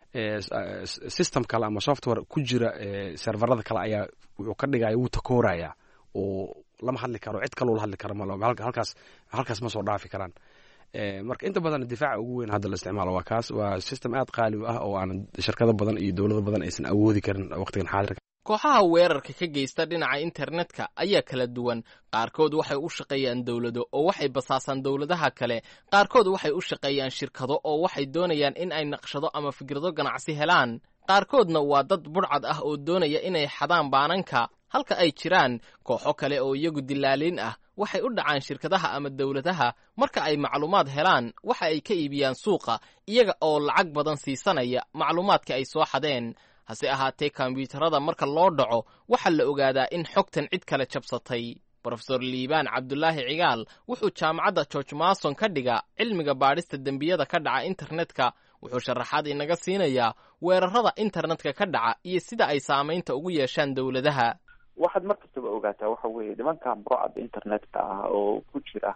L: system kale ama software ku jira serverada kale ayaa wuxuu ka dhigaya wuu takooraya oo lama hadli karo, cid kaloo la hadli karo ma halkaas halkaas ma soo dhaafi karaan. marka inta badan difaaca ugu weyn hadda la isticmaalo waa kaas. waa system aad qaali u ah oo aan shirkado badan iyo dowlado badan aysan awoodi karin waqtigan xaadirka.
J: kooxaha weerarka ka geysta dhinaca internetka ayaa kala duwan. qaarkood waxay u shaqeeyaan dowlado oo waxay basaasaan dowladaha kale, qaarkood waxay u shaqeeyaan shirkado oo waxay doonayaan in ay naqshado ama fikrado ganacsi helaan, qaarkoodna waa dad budhcad ah oo doonaya inay xadaan baananka, halka ay jiraan kooxo kale oo iyagu dilaaliin ah. waxay u dhacaan shirkadaha ama dowladaha marka ay macluumaad helaan, waxa ay ka iibiyaan suuqa iyaga oo lacag badan siisanaya macluumaadka ay soo xadeen. hase ahaatee kombiyuutarada marka loo dhaco waxaa la ogaadaa in xogtan cid kale jabsatay. brofesor liibaan cabdulaahi cigaal wuxuu jaamacadda george mason ka dhiga cilmiga baadhista dembiyada ka dhaca internetka. wuxuu sharaxaad inaga siinayaa weerarada internetka ka dhaca iyo sida ay saamaynta ugu yeeshaan dowladaha.
M: waxaad mar kastaba ogaataa waxa weeye nimankan burcadda internetka ah oo ku jira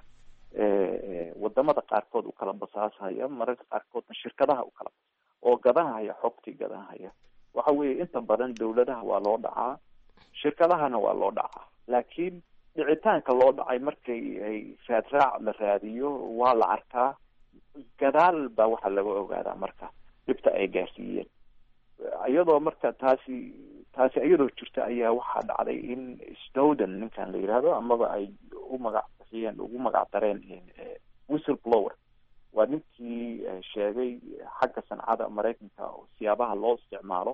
M: wadamada qaarkood u kala basaashaya, mararka qaarkoodna shirkadaha u kala oo gadanhaya xogtii gadanhaya. waxa weeye inta badan dowladaha waa loo dhacaa, shirkadahana waa loo dhacaa, laakiin dhicitaanka loo dhacay markay ay raadraac la raadiyo waa la arkaa. gadaal baa waxaa laga ogaadaa marka dhibta ay gaarsiiyeen. iyadoo marka taasi taasi iyadoo jirta ayaa waxaa dhacday in Snowden ninkan la yidhaahdo amaba ay u magac bixiyeen ugu magac dareen whistleblower, waa ninkii sheegay xagga sancada maraykanka siyaabaha loo isticmaalo,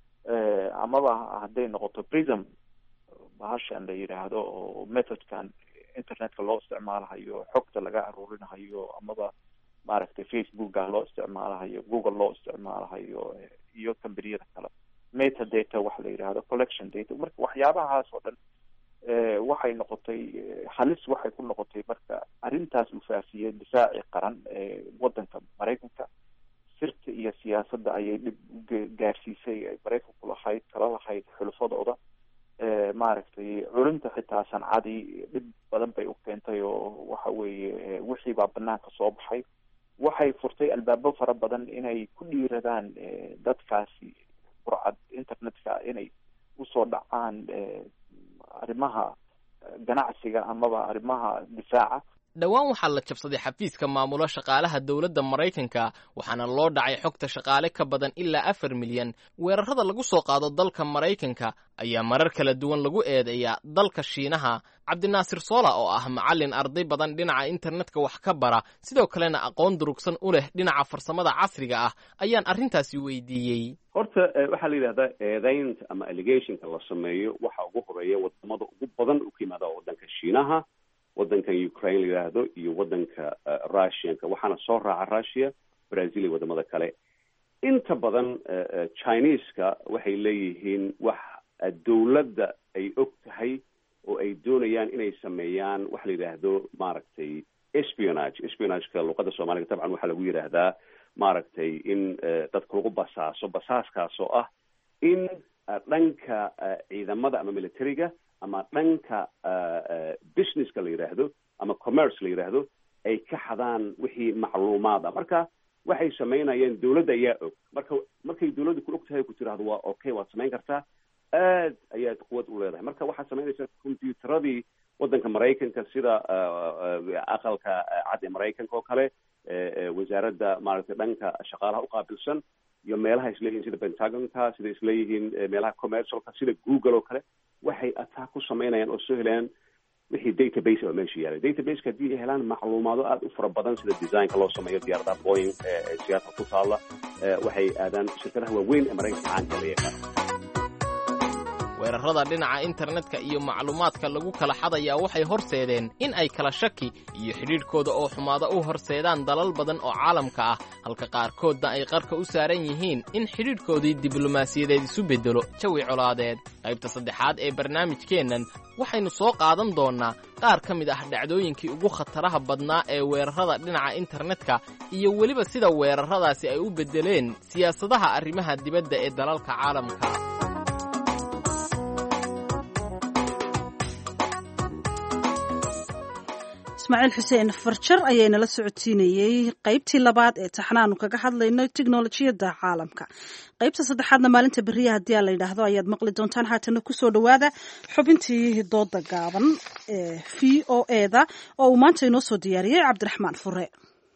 M: amaba hadday noqoto prism bahashan la yidhaahdo oo methodkan internetka loo isticmaalahayo, xogta laga aruurinahayo, amaba maaragtay facebooka loo isticmaalahayo, google loo isticmaalahayo iyo kambaniyada kale metadata waxa la yidhaahdo collection data. marka waxyaabahaas oo dhan waxay noqotay halis, waxay ku noqotay marka arrintaas uu faafiyey difaaci qaran ee wadanka maraykanka. sirta iyo siyaasadda ayay dhib gaarsiisay ay maraykanku lahayd kala lahayd xulafadooda. maaragtay culinta xitaa sancadii dhib badan bay u keentay oo waxa weeye wixii baa banaanka soo baxay. waxay furtay albaabo fara badan inay ku dhiiradaan dadkaasi burcad internetka inay usoo dhacaan arrimaha ganacsiga amaba arrimaha difaaca.
J: dhowaan waxaa la jabsaday xafiiska maamulo shaqaalaha dowladda maraykanka, waxaana loo dhacay xogta shaqaale ka badan ilaa afar milyan. weerarada lagu soo qaado dalka maraykanka ayaa marar kala duwan lagu eedeeyaa dalka shiinaha. cabdinaasir soola oo ah macallin arday badan dhinaca internetka wax ka bara, sidoo kalena aqoon durugsan u leh dhinaca farsamada casriga ah, ayaan arrintaasi weydiiyey.
N: horta waxaa la yidhahdaa eedaynta ama allegationka la sameeyo waxa ugu horeeya wadamada ugu badan u ka yimaada wadanka shiinaha, wadankan Ukraine la yiraahdo iyo wadanka Russianka, waxaana soo raaca Russia, Brazil iyo wadamada kale. inta badan Chinese-ka waxay leeyihiin wax dawladda ay og tahay oo ay doonayaan inay sameeyaan wax la yiraahdo maaragtay espionage espionageka luqada soomaaliga tabcan waxaa lagu yidhaahdaa maaragtay in dadka lagu basaaso basaaskaas oo ah in dhanka ciidamada ama militariga ama dhanka businesska la yidhaahdo ama commerce la yidhaahdo ay ka xadaan wixii macluumaad ah. marka waxay samaynayeen dawladda ayaa og marka markay dawladda ku og tahay ku tiraahdo waa okay waad samayn kartaa aad ayaad quwad u leedahay. marka waxaad samaynaysaa computeradii waddanka maraykanka sida aqalka cad ee maraykanka oo kale wasaaradda maaragtay dhanka shaqaalaha uqaabilsan iyo meelaha isleeyihiin sida pentagonka sida isleeyihiin meelaha commercialka sida google oo kale waxay attack ku samaynayaan oo soo helayaan wixii database oo meesha yaalay. databaseka haddii ay helaan macluumaado aada u fara badan sida designka loo sameeyo diyaaradaha boeing ee siyaasa ku taalla waxay aadaan shirkadaha waaweyn ee maraykanka caanka la yaqaan.
J: weerarrada dhinaca internetka iyo macluumaadka lagu kala xadayaa waxay horseedeen in ay kala shaki iyo xidhiidhkooda oo xumaada u horseedaan dalal badan oo caalamka ah halka qaarkoodna ay qarka u saaran yihiin in xidhiidhkoodii diblomaasiyadeed isu beddelo jawi colaadeed. qaybta saddexaad ee barnaamijkeennan waxaynu soo qaadan doonnaa qaar ka mid ah dhacdooyinkii ugu khataraha badnaa ee weerarrada dhinaca internetka iyo weliba sida weerarradaasi ay u beddeleen siyaasadaha arrimaha dibadda ee dalalka caalamka.
B: ismaaciil xuseen farjar ayaynala socodsiinayey qaybtii labaad ee taxanaanu kaga hadlayno teknolojiyadda caalamka. qaybta saddexaadna maalinta beriya haddii aan la yidhaahdo ayaad maqli doontaan. haatana kusoo dhowaada xubintii dooda gaaban ee v o eda oo uu maanta inoo soo diyaariyey cabdiraxmaan fure.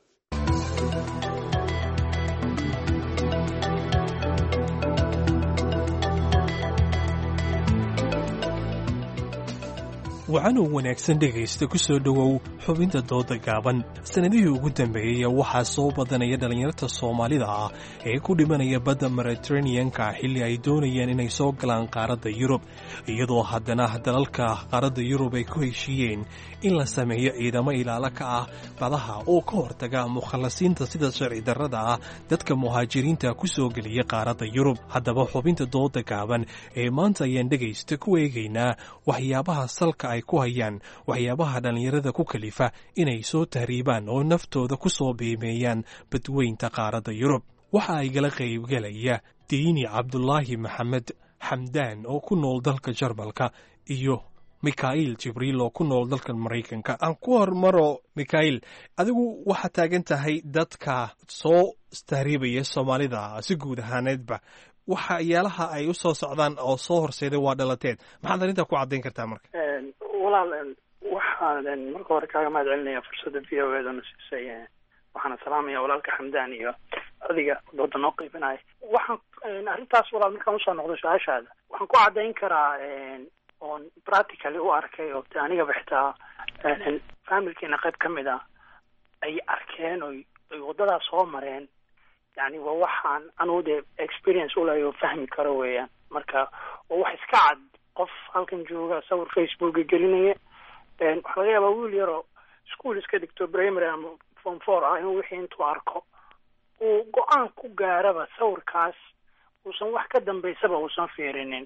A: waxaanuu wanaagsan dhegaysta ku soo dhowow xubinta dooda gaaban. sannadihii ugu dambeeyey waxaa soo badanaya dhallinyarta soomaalida ah ee ku dhimanaya badda mediteraneanka xilli ay doonayeen inay soo galaan qaaradda yurub iyadoo haddana dalalka qaaradda yurub ay ku heshiiyeen in la sameeyo ciidamo ilaalo ka ah badaha oo ka hortaga mukhallasiinta sida sharci darrada ah dadka muhaajiriinta ku soo geliya qaaradda yurub. haddaba xubinta dooda gaaban ee maanta ayaan dhegaysta ku eegaynaa waxyaabaha salka ay ku hayaan waxyaabaha dhallinyarada ku kalifa inay soo tahriibaan oo naftooda ku soo biimeeyaan badweynta qaaradda yurub. waxa ay gala qaybgelaya diini cabdulaahi maxamed xamdaan oo ku nool dalka jarmalka iyo mikhail jibriil oo ku nool dalka maraykanka. aan ku hormaro mikhail, adigu waxaad taagan tahay dadka soo tahriibaya soomaalida si guud ahaaneedba waxyaalaha ay u soo socdaan oo soo horseeday waa dhalateed. maxaad arrintaa ku caddayn kartaa marka?
O: walaal waxaan marka hore kaaga mahad celinaya fursadda v o edana siisay. waxaana salaamaya walaalka xamdaan iyo adiga dooda noo qaybinaya. waxaan arrintaas walaal markaan usoo noqdo su-aashaada waxaan ku caddayn karaa oon practically u arkay oo anigaba xitaa familkeena qayb ka mid ah ay arkeen oy ay waddadaas soo mareen. yani waa waxaan anugu dee experience ulahay oo fahmi karo weeyaan. marka waa wax iska cad qof halkan jooga sawir facebooka gelinaya waxaa laga yaabaa wiil yaroo school iska dhigto primary ama form four ah inuu wixii intuu arko uu go-aan ku gaaraba sawirkaas uusan wax ka dambaysaba uusan fiirinin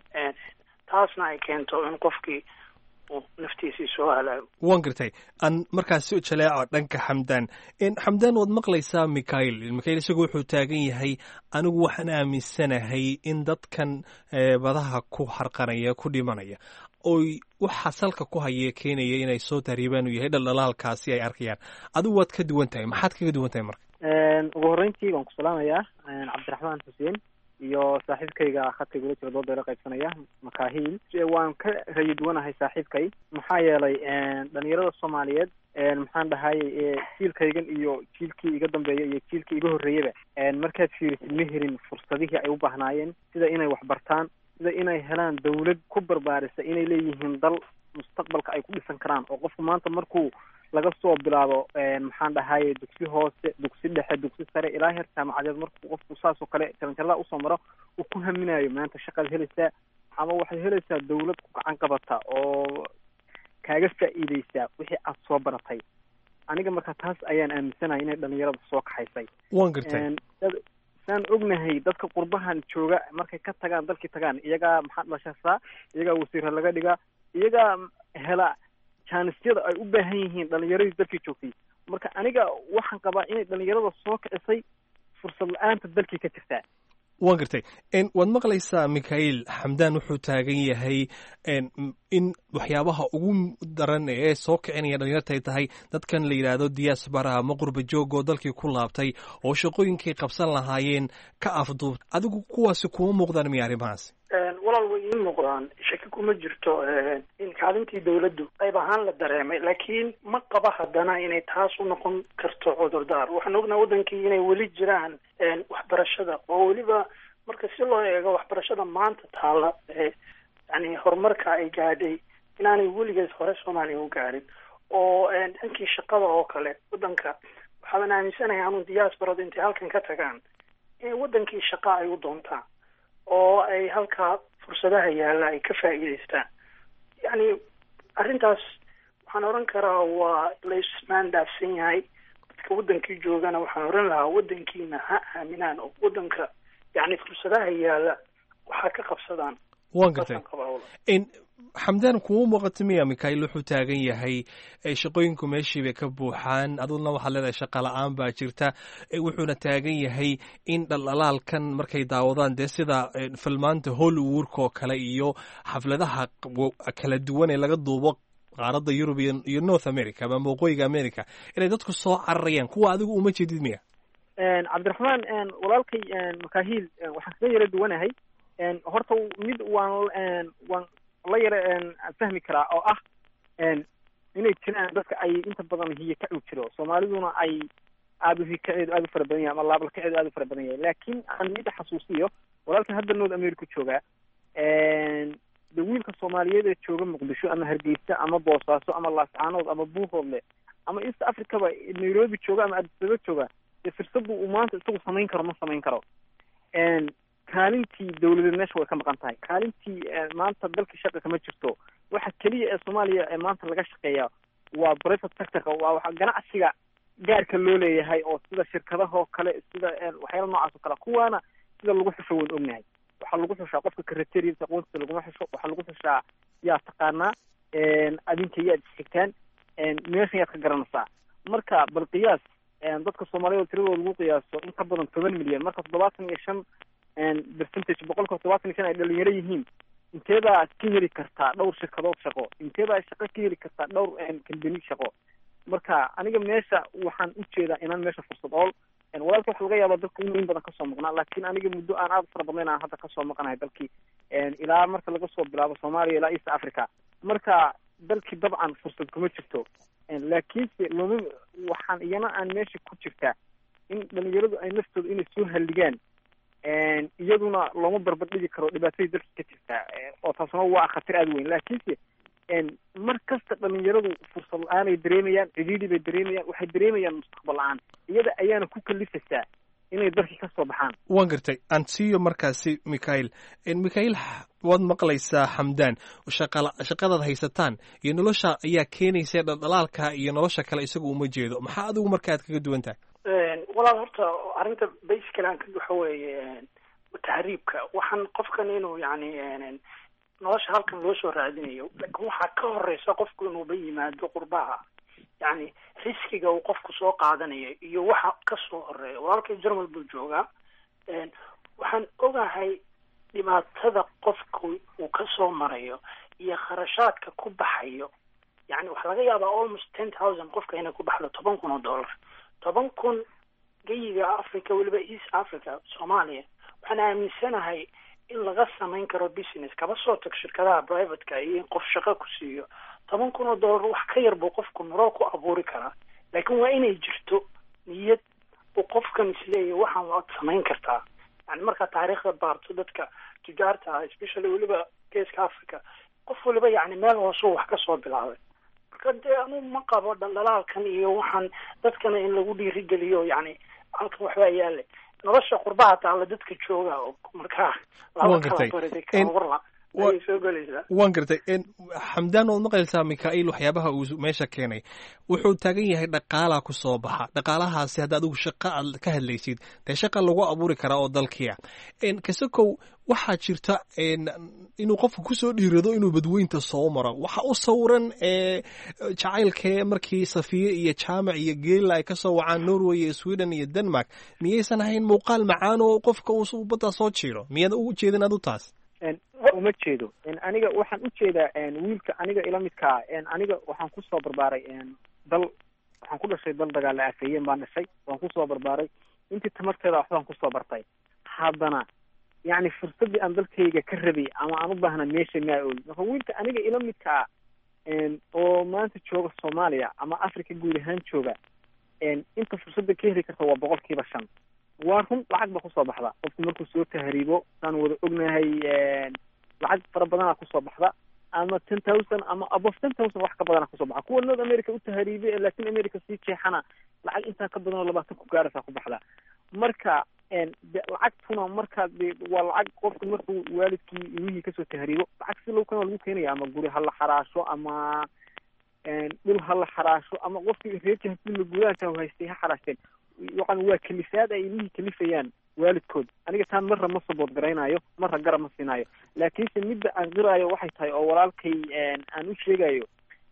O: taasna ay keento in qofkii uu naftiisii soo halaago.
A: waan gartay. aan markaas soo jaleeco dhanka xamdaan. xamdaan waad maqlaysaa mikhail. mikhail isagu wuxuu taagan yahay anigu waxaan aaminsanahay in dadkan badaha ku harqanaya ku dhimanaya oy waxa salka ku haya keenaya inay soo tahriibaan uu yahay dhaldhalaalkaasi ay arkayaan. adigu waad ka duwan tahay. maxaad kaga duwan tahay marka?
P: ugu horreyntii waan ku salaamayaa cabdiraxmaan xuseen iyo saaxiibkayga khadka gula jira dooda ila qaybsanaya makahiil. waan ka rayi duwanahay saaxiibkay maxaa yeelay dhalinyarada soomaaliyeed maxaan dhahay jiilkaygan iyo jiilkii iga dambeeya iyo jiilkii iga horreeyaba markaad fiirisid ma helin fursadihii ay u baahnaayeen sida inay wax bartaan sida inay helaan dawlad ku barbaarisa inay leeyihiin dal mustaqbalka ay ku dhisan karaan oo qofku maanta markuu laga soo bilaabo maxaan dhahaye dugsi hoose dugsi dhexe dugsi sare ilaa heer jaamacadeed markuu qofku saas oo kale jaranjarada usoo maro uu ku haminayo maanta shaqaad helaysaa ama waxaad helaysaa dawlad ku gacan qabata oo kaaga faa'iideysaa wixii aad soo baratay. aniga marka taas ayaan aaminsanahay inay dhalinyarada soo kaxaysay.
A: waan gartay.
P: saan ognahay dadka qurbahan jooga markay ka tagaan dalkii tagaan iyagaa maxaa dhashaasaa iyagaa wasiira laga dhigaa iyagaa hela jaanisyada ay u baahan yihiin dhalinyaradii dalkii joogtay. marka aniga waxaan qabaa inay dhalinyarada soo kicisay fursad la-aanta dalkii ka jirtaa.
Q: waan gartay waad maqlaysaa mikhail xamdaan wuxuu taagan yahay in waxyaabaha ugu daran ee soo kicinaya dhalinyarta ay tahay dadkan la yidhaahdo diaspora ama qurba joog oo dalkii ku laabtay oo shaqooyinkay qabsan lahaayeen ka afduub. adigu kuwaasi kuma muuqdaan miya arrimahaasi?
O: walaal way ii muuqdaan, shaki kuma jirto in kaalintii dawladdu qayb ahaan la dareemay, laakiin ma qaba haddana inay taas u noqon karto cudurdaar. waxaan ognaa wadankii inay weli jiraan waxbarashada, oo weliba marka si loo eego waxbarashada maanta taala yani horumarka ay gaadhay inaanay weligeed hore soomaaliya u gaadhin. oo dhankii shaqada oo kale wadanka waxaaban aaminsanahay anun diasporada intay halkan ka tagaan in wadankii shaqa ay u doontaan oo ay halkaa fursadaha yaalla ay ka faa'iidaystaan. yani arrintaas waxaan oran karaa waa laismaan dhaafsan yahay. dadka wadankii joogana waxaan oran lahaa wadankiina ha aaminaan oo wadanka yani fursadaha yaalla waxaa ka qabsadaan.
Q: waan gartay xamdaan kuma muuqato miya mikhail wuxuu taagan yahay shaqooyinku meeshii bay ka buuxaan, aduguna waxaad leedahay shaqa la-aan baa jirta. wuxuuna taagan yahay in dhaldhalaalkan markay daawadaan dee sida filmaanta hollywoodka oo kale iyo xafladaha kala duwan ee laga duubo qaaradda yurub iyo north america ama waqooyiga america inay dadku soo cararayaan. kuwa adigu uma jeedid miya?
P: cabdiraxmaan walaalkay makahiil waxaan kaga yara duwanahay. horta mid waan waan la yara fahmi karaa oo ah inay jiraan dadka ay inta badan hiye ka cug jiro, soomaaliduna ay aada uhikaceedu aada u fara badan yahay ama laabalkaceedu aada u fara badan yahay. laakiin aan mida xasuusiyo walaalkan hadda north america joogaa, de wiilka soomaaliyeed ee jooga muqdisho ama hargeysa ama boosaaso ama laascaanood ama buuhoodle ama east africaba nairobi jooga ama addis ababa jooga, dee fursadu uu maanta isagu samayn karo ma samayn karo. kaalintii dawladeed meesha way ka maqan tahay. kaalintii maanta dalkii shaqa kama jirto. waxa keliya ee soomaaliya ee maanta laga shaqeeya waa private sectorka, waa waxa ganacsiga gaarka loo leeyahay oo sida shirkadaha oo kale, sida waxyaala noocaas oo kale. kuwaana sida lagu xusho waan ognahay. waxaa lagu xushaa qofka secretariat aqoontiisa laguma xusho. waxaa lagu xushaa yaa taqaanaa adinka yaad isxigtaan meeshan yaad ka garanaysaa. marka bal qiyaas dadka soomaaliyeed tiradooda lagu qiyaaso in ka badan toban milyan, marka toddobaatan iyo shan percentage boqolka toddobaatan iyo shan ay dhalinyaro yihiin, inteedaa ka heli kartaa dhowr shirkadood shaqo, inteedaa shaqo ka heli kartaa dhowr kambani shaqo. marka aniga meesha waxaan ujeedaa inaan meesha fursad ool. walaalka waxa laga yaabaa dadka inuu in badan kasoo maqnaa, laakiin aniga muddo aan aada fara badnayn aan hadda kasoo maqanahay dalkii ilaa marka laga soo bilaabo soomaaliya ilaa east africa. marka dalkii dabcan fursad kuma jirto, laakiinse loma waxaan iyana aan meesha ku jirtaa in dhalinyaradu ay naftooda inay soo halligaan iyaduna looma barbardhigi karo dhibaatadii dalka ka jirtaa, oo taasna waa khatar aada weyn. laakiinse mar kasta dhalinyaradu fursad la-aan ay dareemayaan, cidhiidhi bay dareemayaan, waxay dareemayaan mustaqbal la-aan. iyada ayaana ku kalifaysaa inay dalkii ka soo baxaan.
Q: waan gartay aan siiyo markaasi mikhail. mikhail waad maqlaysaa xamdaan, shaqa shaqadaad haysataan iyo nolosha ayaa keenaysa dhaldhalaalka iyo nolosha kale isagu uma jeedo. maxaa adigu markaad kaga duwan tahay?
O: walaal horta arrinta basically aan ka waxa weeye tahriibka. waxaan qofkan inuu yani nolosha halkan loo soo raadinayo, laakiin waxaa ka horeysa qofku inuuba yimaado qurbaha, yani riskiga uu qofku soo qaadanayo iyo waxa kasoo horeeya. walaalkay jermal buu joogaa. waxaan ogahay dhibaatada qofku uu kasoo marayo iyo kharashaadka ku baxayo. yani waxaa laga yaabaa almost ten thousand qofka inay ku baxdo toban kun oo dollar. toban kun geyiga africa weliba east africa soomaaliya waxaan aaminsanahay in laga samayn karo business, kaba soo tag shirkadaha privateka iyo in qof shaqo ku siiyo. toban kun oo dollar wax ka yar buu qofku nolol ku abuuri karaa, laakiin waa inay jirto niyad uu qofkan isleeyahy waxaan waad samayn kartaa. yani markaa taariikhda baarto dadka tujaarta ah especially weliba geeska africa, qof waliba yani meel hoosuu wax kasoo bilaabay. marka dee anu ma qabo dhaldhalaalkan iyo waxaan dadkana in lagu dhiirigeliyo yani halkan waxbaa yaale nolosha qurbaha taala dadka jooga oo markaa laba kala bariday kala warla ayay soo gelaysaa.
Q: waan gartay xamdaan waad maqlaysaa mikaa'iil waxyaabaha uu meesha keenay wuxuu taagan yahay dhaqaalaa ku soo baxa dhaqaalahaasi hadda adigu shaqa aad ka hadlaysid dee shaqa lagu abuuri karaa oo dalkiia kasakow waxaa jirta inuu qofku kusoo dhiirado inuu badweynta soo maro waxa u sawiran jacaylkee markii safiye iyo jaamac iyo geela ay kasoo wacaan norway iyo sweden iyo denmark miyaysan ahayn muuqaal macaan oo qofka uu badda soo jiiro miyaad ugu jeedin adu taas
P: uma jeedo aniga waxaan u jeedaa wiilka aniga ila midkaa aniga waxaan kusoo barbaaray dal waxaan ku dhashay dal dagaalla afeeyeen baan dhashay waan kusoo barbaaray intii tamarteeda waxbaan kusoo bartay haddana yani fursadii aan dalkayga ka rabay ama aan u baahna meesha maa ooli marka wiilka aniga ila midkaa oo maanta jooga soomaaliya ama africa guud ahaan jooga inta fursadda ka heli karta waa boqol kiiba shan waa run lacag ba kusoo baxda qofku markuu soo tahriibo saan wada ognahay lacag fara badanaa kusoo baxda ama ten thousand ama above ten thousand wax ka badana kusoo baxa kuwa north america u tahriibay ee latin america sii jeexana lacag intaa ka badan oo labaatan ku gaaraysaa ku baxda marka lacagtuna markaa de waa lacag qofka markuu waalidkii ilmihii kasoo tahriibo lacag si low kana lagu keenaya ama guri ha la xaraasho ama dhul ha la xaraasho ama qofkii reerkii hadii la gudaanta haystay ha xaraashteen yaqaan waa kalifaad ay ilmihii kalifayaan waalidkood aniga taan marra ma sabood garaynayo marra garab ma siinaayo laakiinse midda aan qiraayo waxay tahay oo walaalkay aan u sheegayo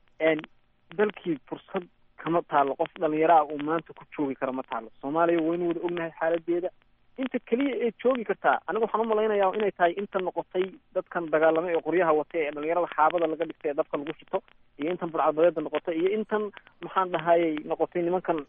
P: dalkii fursad kama taalo qof dhalinyaraa uu maanta ku joogi karo ma taalo soomaaliya waynu wada ognahay xaaladeeda inta keliya ee joogi kartaa aniga waxaan u malaynayaa inay tahay inta noqotay dadkan dagaalamay ee qoryaha wata ee dhalinyarada xaabada laga dhigtay ee dabka lagu shito iyo intan burcadbadeeda noqotay iyo intan maxaan dhahayay noqotay nimankan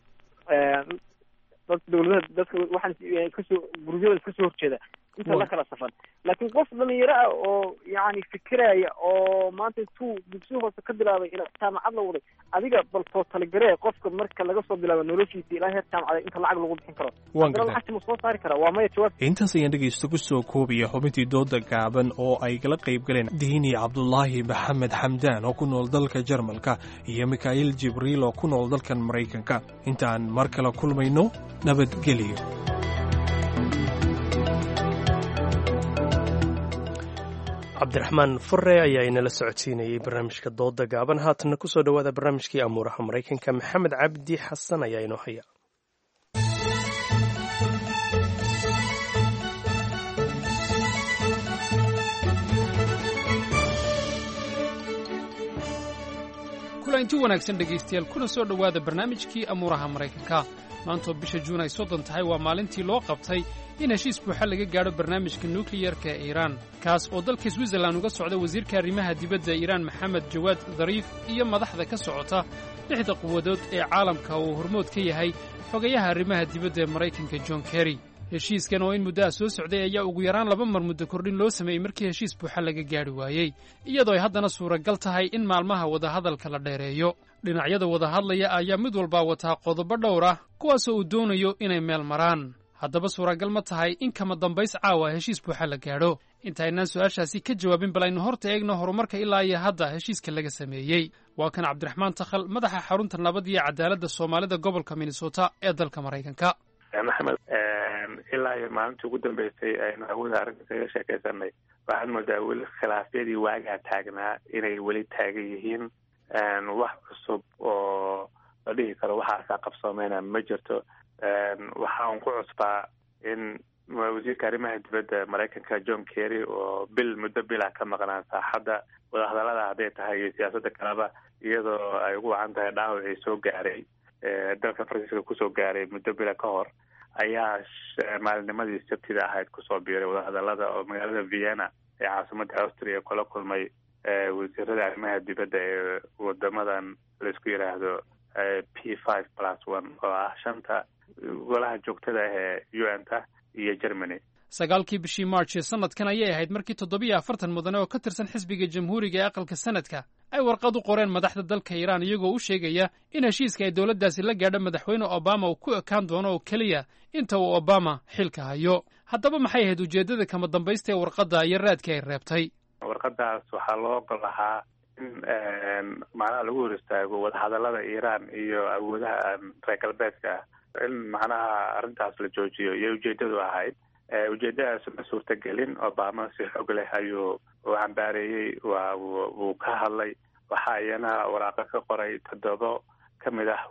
P: dad dawladaha dadka waxaan kasoo gurubyada kasoo horjeeda inta la kala safan laakiin qof dhalinyaro ah oo yani fikiraya oo maanta intuu dugsi hoose ka bilaabay ilaa jaamacad la waday adiga bal soo taligaree qofka marka laga soo bilaabo noloshiisa ilaa heer jaamacada inta lacag lagu bixin karo lacagta ma soo saari karaa waa maya jawaab
Q: intaas ayaan dhegaysto kusoo koobaya xubintii dooda gaaban oo ay kala qayb galeen diini cabdulaahi maxamed xamdaan oo ku nool dalka jarmalka iyo mikaa'iil jibriil oo ku nool dalkan maraykanka intaan mar kale kulmayno nabadgelyo
A: cabdiraxmaan fure ayaa inala socodsiinayay barnaamijka dooda gaaban haatanna ku soo dhowaada barnaamijkii amuuraha maraykanka maxamed cabdi xasan ayaa inoo haya
R: kulanti wanaagsan dhegaystayaal kuna soo dhowaada barnaamijkii amuuraha maraykanka maantoo bisha juun ay soddon tahay waa maalintii loo qabtay in heshiis buuxa laga gaadho barnaamijka nukliyarka ee iiraan kaas oo dalka switzerlan uga socda wasiirka arrimaha dibadda iiraan maxamed jawaad dariif iyo madaxda ka socota lixda quwadood ee caalamka uu hormood ka yahay xogayaha arrimaha dibadda ee maraykanka john kerry heshiiskan oo in muddo ah soo socday ayaa ugu yaraan laba mar muddo kordhin loo sameeyey markii heshiis buuxa laga gaadhi waayey iyadoo ay haddana suuragal tahay in maalmaha wadahadalka la dheereeyo dhinacyada wadahadlaya ayaa mid walbaa wataa qodobo dhowr ah kuwaasoo uu doonayo inay meel maraan haddaba suuragal ma tahay in kama dambays caawa heshiis buuxa la gaadho intaynaan su-aashaasi ka jawaabin bal aynu horta eegno horumarka ilaa iyo hadda heshiiska laga sameeyey waa kan cabdiraxmaan takhal madaxa xarunta nabad iyo cadaaladda soomaalida gobolka minnesota ee dalka maraykanka
S: maxamed ilaa iyo maalintii ugu dambeysay aynu awooda arrinta kaga sheekaysanay waxaad moodaa weli khilaafyadii waagaa taagnaa inay weli taagan yihiin wax cusub oo la dhihi karo waxaasaa qabsoomeyna ma jirto waxaan ku cusbaa in wasiirka arrimaha dibadda maraykanka john kerry oo bil muddo bilah ka maqnaan saaxadda wadahadallada hadday tahay iyo siyaasadda kaleba iyadoo ay ugu wacan tahay dhaawacii soo gaaray dalka faransiiska kusoo gaaray muddo bila ka hor ayaa maalinimadii sabtida ahayd kusoo biiray wadahadallada oo magaalada vienna ee caasimadda austria kula kulmay wasiirada arrimaha dibadda ee wadamadan laisku yidhaahdo p five plus one oo ah shanta golaha joogtada ah ee u n ta iyo germany
R: sagaalkii bishii march ee sanadkan ayay ahayd markii toddobiyo afartan mudane oo ka tirsan xisbiga jamhuuriga ee aqalka sanadka ay warqad u qoreen madaxda dalka iiraan iyagoo u sheegaya in heshiiska ay dowladdaasi la gaadho madaxweyne obama uu ku ekaan doono oo keliya inta uu obama xilka hayo haddaba maxay ahayd ujeeddada kama dambaysta ee warqadda iyo raadkii ay reebtay
S: warqadaas waxaa loo gol lahaa in macnaha lagu hor istaago wadahadallada iiraan iyo awoodaha reer galbeedka ah in macnaha arrintaas la joojiyo iyo ujeeddadu ahayd ujeedadaas ma suurtagelin. Obama si xog leh ayuu u cambaareeyey, waa wuu ka hadlay. waxaa iyana waraaqo ka qoray toddobo ka mid ah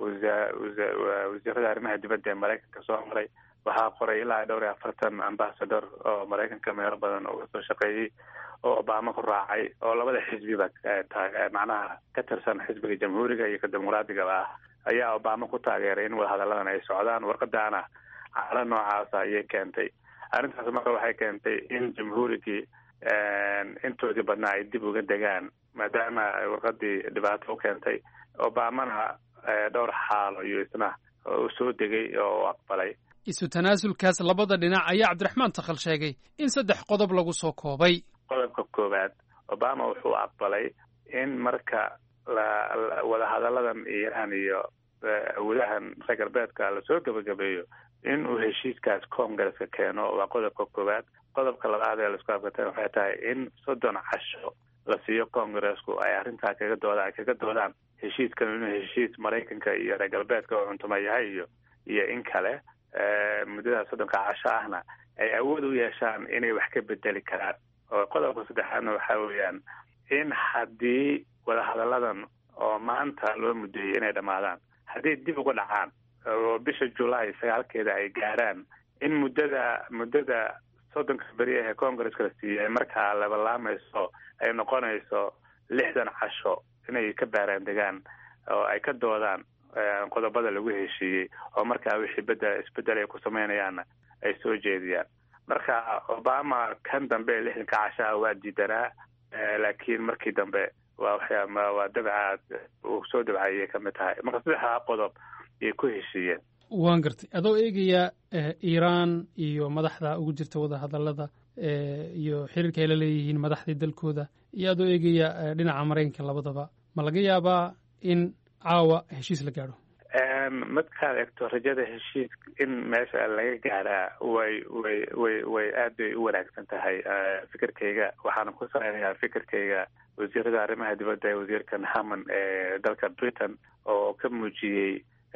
S: wasiirada arrimaha dibadda ee maraykanka soo maray. waxaa qoray ilaa dhowr iyo afartan ambassador oo maraykanka meelo badan uga soo shaqeeyey oo Obama ku raacay, oo labada xisbiba macnaha ka tirsan xisbiga jamhuuriga iyo ka dimuqraadiga ah ayaa Obama ku taageeray in wadahadalladan ay socdaan. warqadaana cala noocaas ayay keentay. arrintaas marka waxay keentay in jamhuurigii intoodii badnaa ay dib uga degaan, maadaama ay warqadii dhibaato u keentay. Obamana dhowr xaalo iyo isna uu soo degay oo aqbalay.
R: isu tanaasulkaas labada dhinac ayaa Cabdiraxmaan Takhal sheegay in saddex qodob lagu soo koobay.
S: qodobka koowaad, Obama wuxuu aqbalay in marka la wadahadalladan Iiraan iyo awoodahan reer galbeedka lasoo gabagabeeyo in uu heshiiskaas Congress-ka keeno. waa qodobka koowaad. qodobka labaad ee laisku afgartay waxay tahay in soddon casho la siiyo Congress-ku ay arrintaa kaga doodaan kaga doodaan heshiiskan inuu heshiis Maraykanka iyo reer galbeedka oo cuntuma yahay iyo iyo in kale muddada soddonka casho ahna ay awood u yeeshaan inay wax ka bedeli karaan. oo qodobka saddexaadna waxaa weeyaan in haddii wadahadalladan oo maanta loo muddeeyey inay dhammaadaan, haddii dib uga dhacaan oo bisha July sagaalkeeda ay gaaraan, in muddada muddada soddonka beri ee Congress-ka la siiyey markaa labalaamayso ay noqonayso lixdan casho inay ka baaraan degaan oo ay ka doodaan qodobada lagu heshiiyey, oo markaa wixii bedel isbedel ay ku sameynayaanna ay soo jeediyaan. marka Obama kan dambe lixdanka cashaa waa diidanaa, laakiin markii dambe waa waxyaa waa dabcaad uu soo dabcayay ka mid tahay. marka saddexdaa qodob ay ku heshiiyeen.
R: waan gartay. adoo eegaya Iiraan iyo madaxda ugu jirta wadahadallada iyo xiriirka ay la leeyihiin madaxdii dalkooda, iyo adoo eegaya dhinaca Maraykanka labadaba, ma laga yaabaa in caawa heshiis la gaadho?
S: markaad eegto rajada heshiis in meesha laga gaaraa way way way way aad bay u wanaagsan tahay. fikirkayga waxaana ku saleynayaa fikirkayga wasiirada arrimaha dibadda ee wasiirkan Hammond ee dalka Britain oo ka muujiyey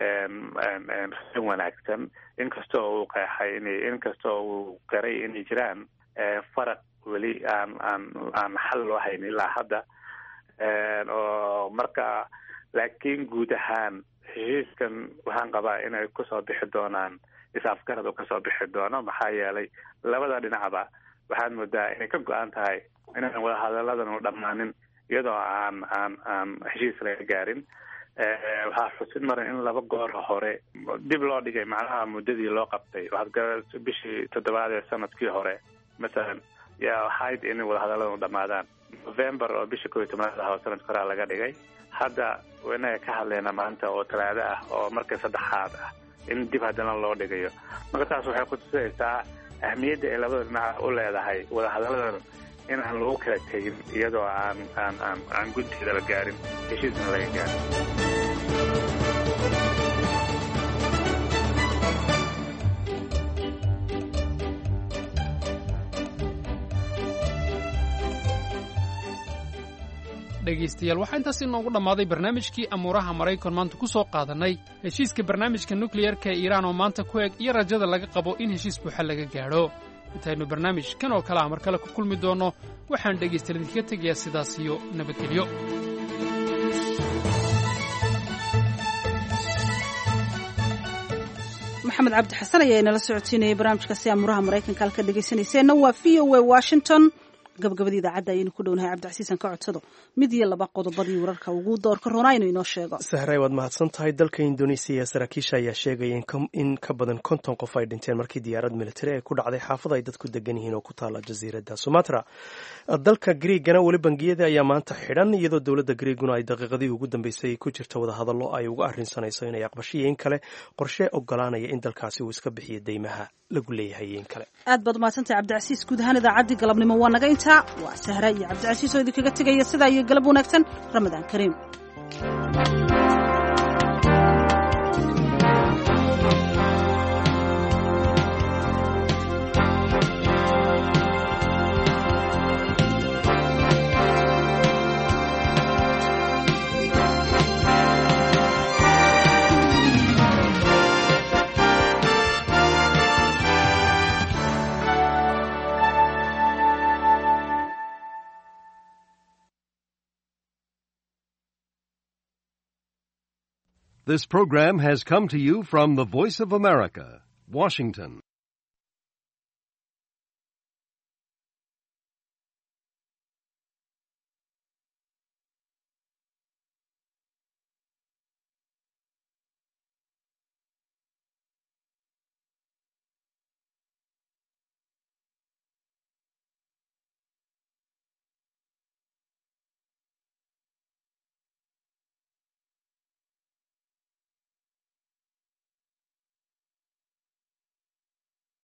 S: rajo wanaagsan, inkastoo uu qeexay in inkastoo uu garay inay jiraan faraq weli aan aan aan xal loo hayn ilaa hadda. oo marka laakiin guud ahaan heshiiskan waxaan qabaa inay kusoo bixi doonaan is-afgarad oo kasoo bixi doono. maxaa yeelay labada dhinacba waxaad moodaa inay ka go-an tahay inaan wadahadalladan u dhammaanin iyadoo aan aan aan heshiis laga gaarin. waxaa xusid maran in laba goor hore dib loo dhigay macnaha muddadii loo qabtay. waxaad bishii toddobaad ee sanadkii hore masalan yaa waxayd in wadahadalladan u dhammaadaan November oo bisha koob iyo tobnaad ah oo sanadka hore laga dhigay. hadda inaga ka hadlayna maanta oo talaado ah oo marka saddexaad ah in dib haddana loo dhigayo. marka taas waxay ku tusaysaa ahmiyadda ay labada dhinac u leedahay wadahadalladan in aan lagu kala tegin iyadoo aan aan aan aan gunteeda la gaarin, heshiisna laga gaarin.
R: dhegaystayaal waxaa intaas inoogu dhammaaday barnaamijkii amuuraha Maraykan maanta ku soo qaadanay heshiiska barnaamijka nukliyeerka ee Iiraan oo maanta ku eg iyo rajada laga qabo in heshiis buuxa laga gaadho. intaynu barnaamij kan oo kale ah mar kale ku kulmi doonno waxaan dhegaystayaal idinkaga tegayaa sidaas iyo nabadgelyo.
B: maxamed cabdi xasan ayaa inala socodsiinayay barnaamijkaasi amuuraha Maraykanka halka dhegaysanayseena waa V O A Washington. gabagabada idaacadda ayaynu ku dhownahay. Cabdicasiisan ka codsado mid iyo laba qodobadii wararka ugu doorka roonaa inuu inoo sheego.
A: Sahray, waad mahadsan tahay. dalka Indonesia saraakiisha ayaa sheegaya in ka badan konton qof ay dhinteen markii diyaarad militari ay ku dhacday xaafad ay dadku degan yihiin oo ku taala jasiiradda Sumatra. dalka Greegana weli bangiyada ayaa maanta xidhan, iyadoo dowladda Greeguna ay daqiiqadii ugu dambeysay ku jirta wadahadallo ay uga arrinsanayso inay aqbashiyo in kale qorshe ogolaanaya in dalkaasi uu iska bixiyo deymaha lagu leeyahay in kale.
B: aad baad mahadsantahay Cabdicasiis. guud ahaan idaacaddii galabnimo waa naga intaa. waa Sahra iyo Cabdicasiis oo idinkaga tegaya sidaa iyo galab wanaagsan. Ramadaan Kariim.
T: This program has come to you from the Voice of America, Washington.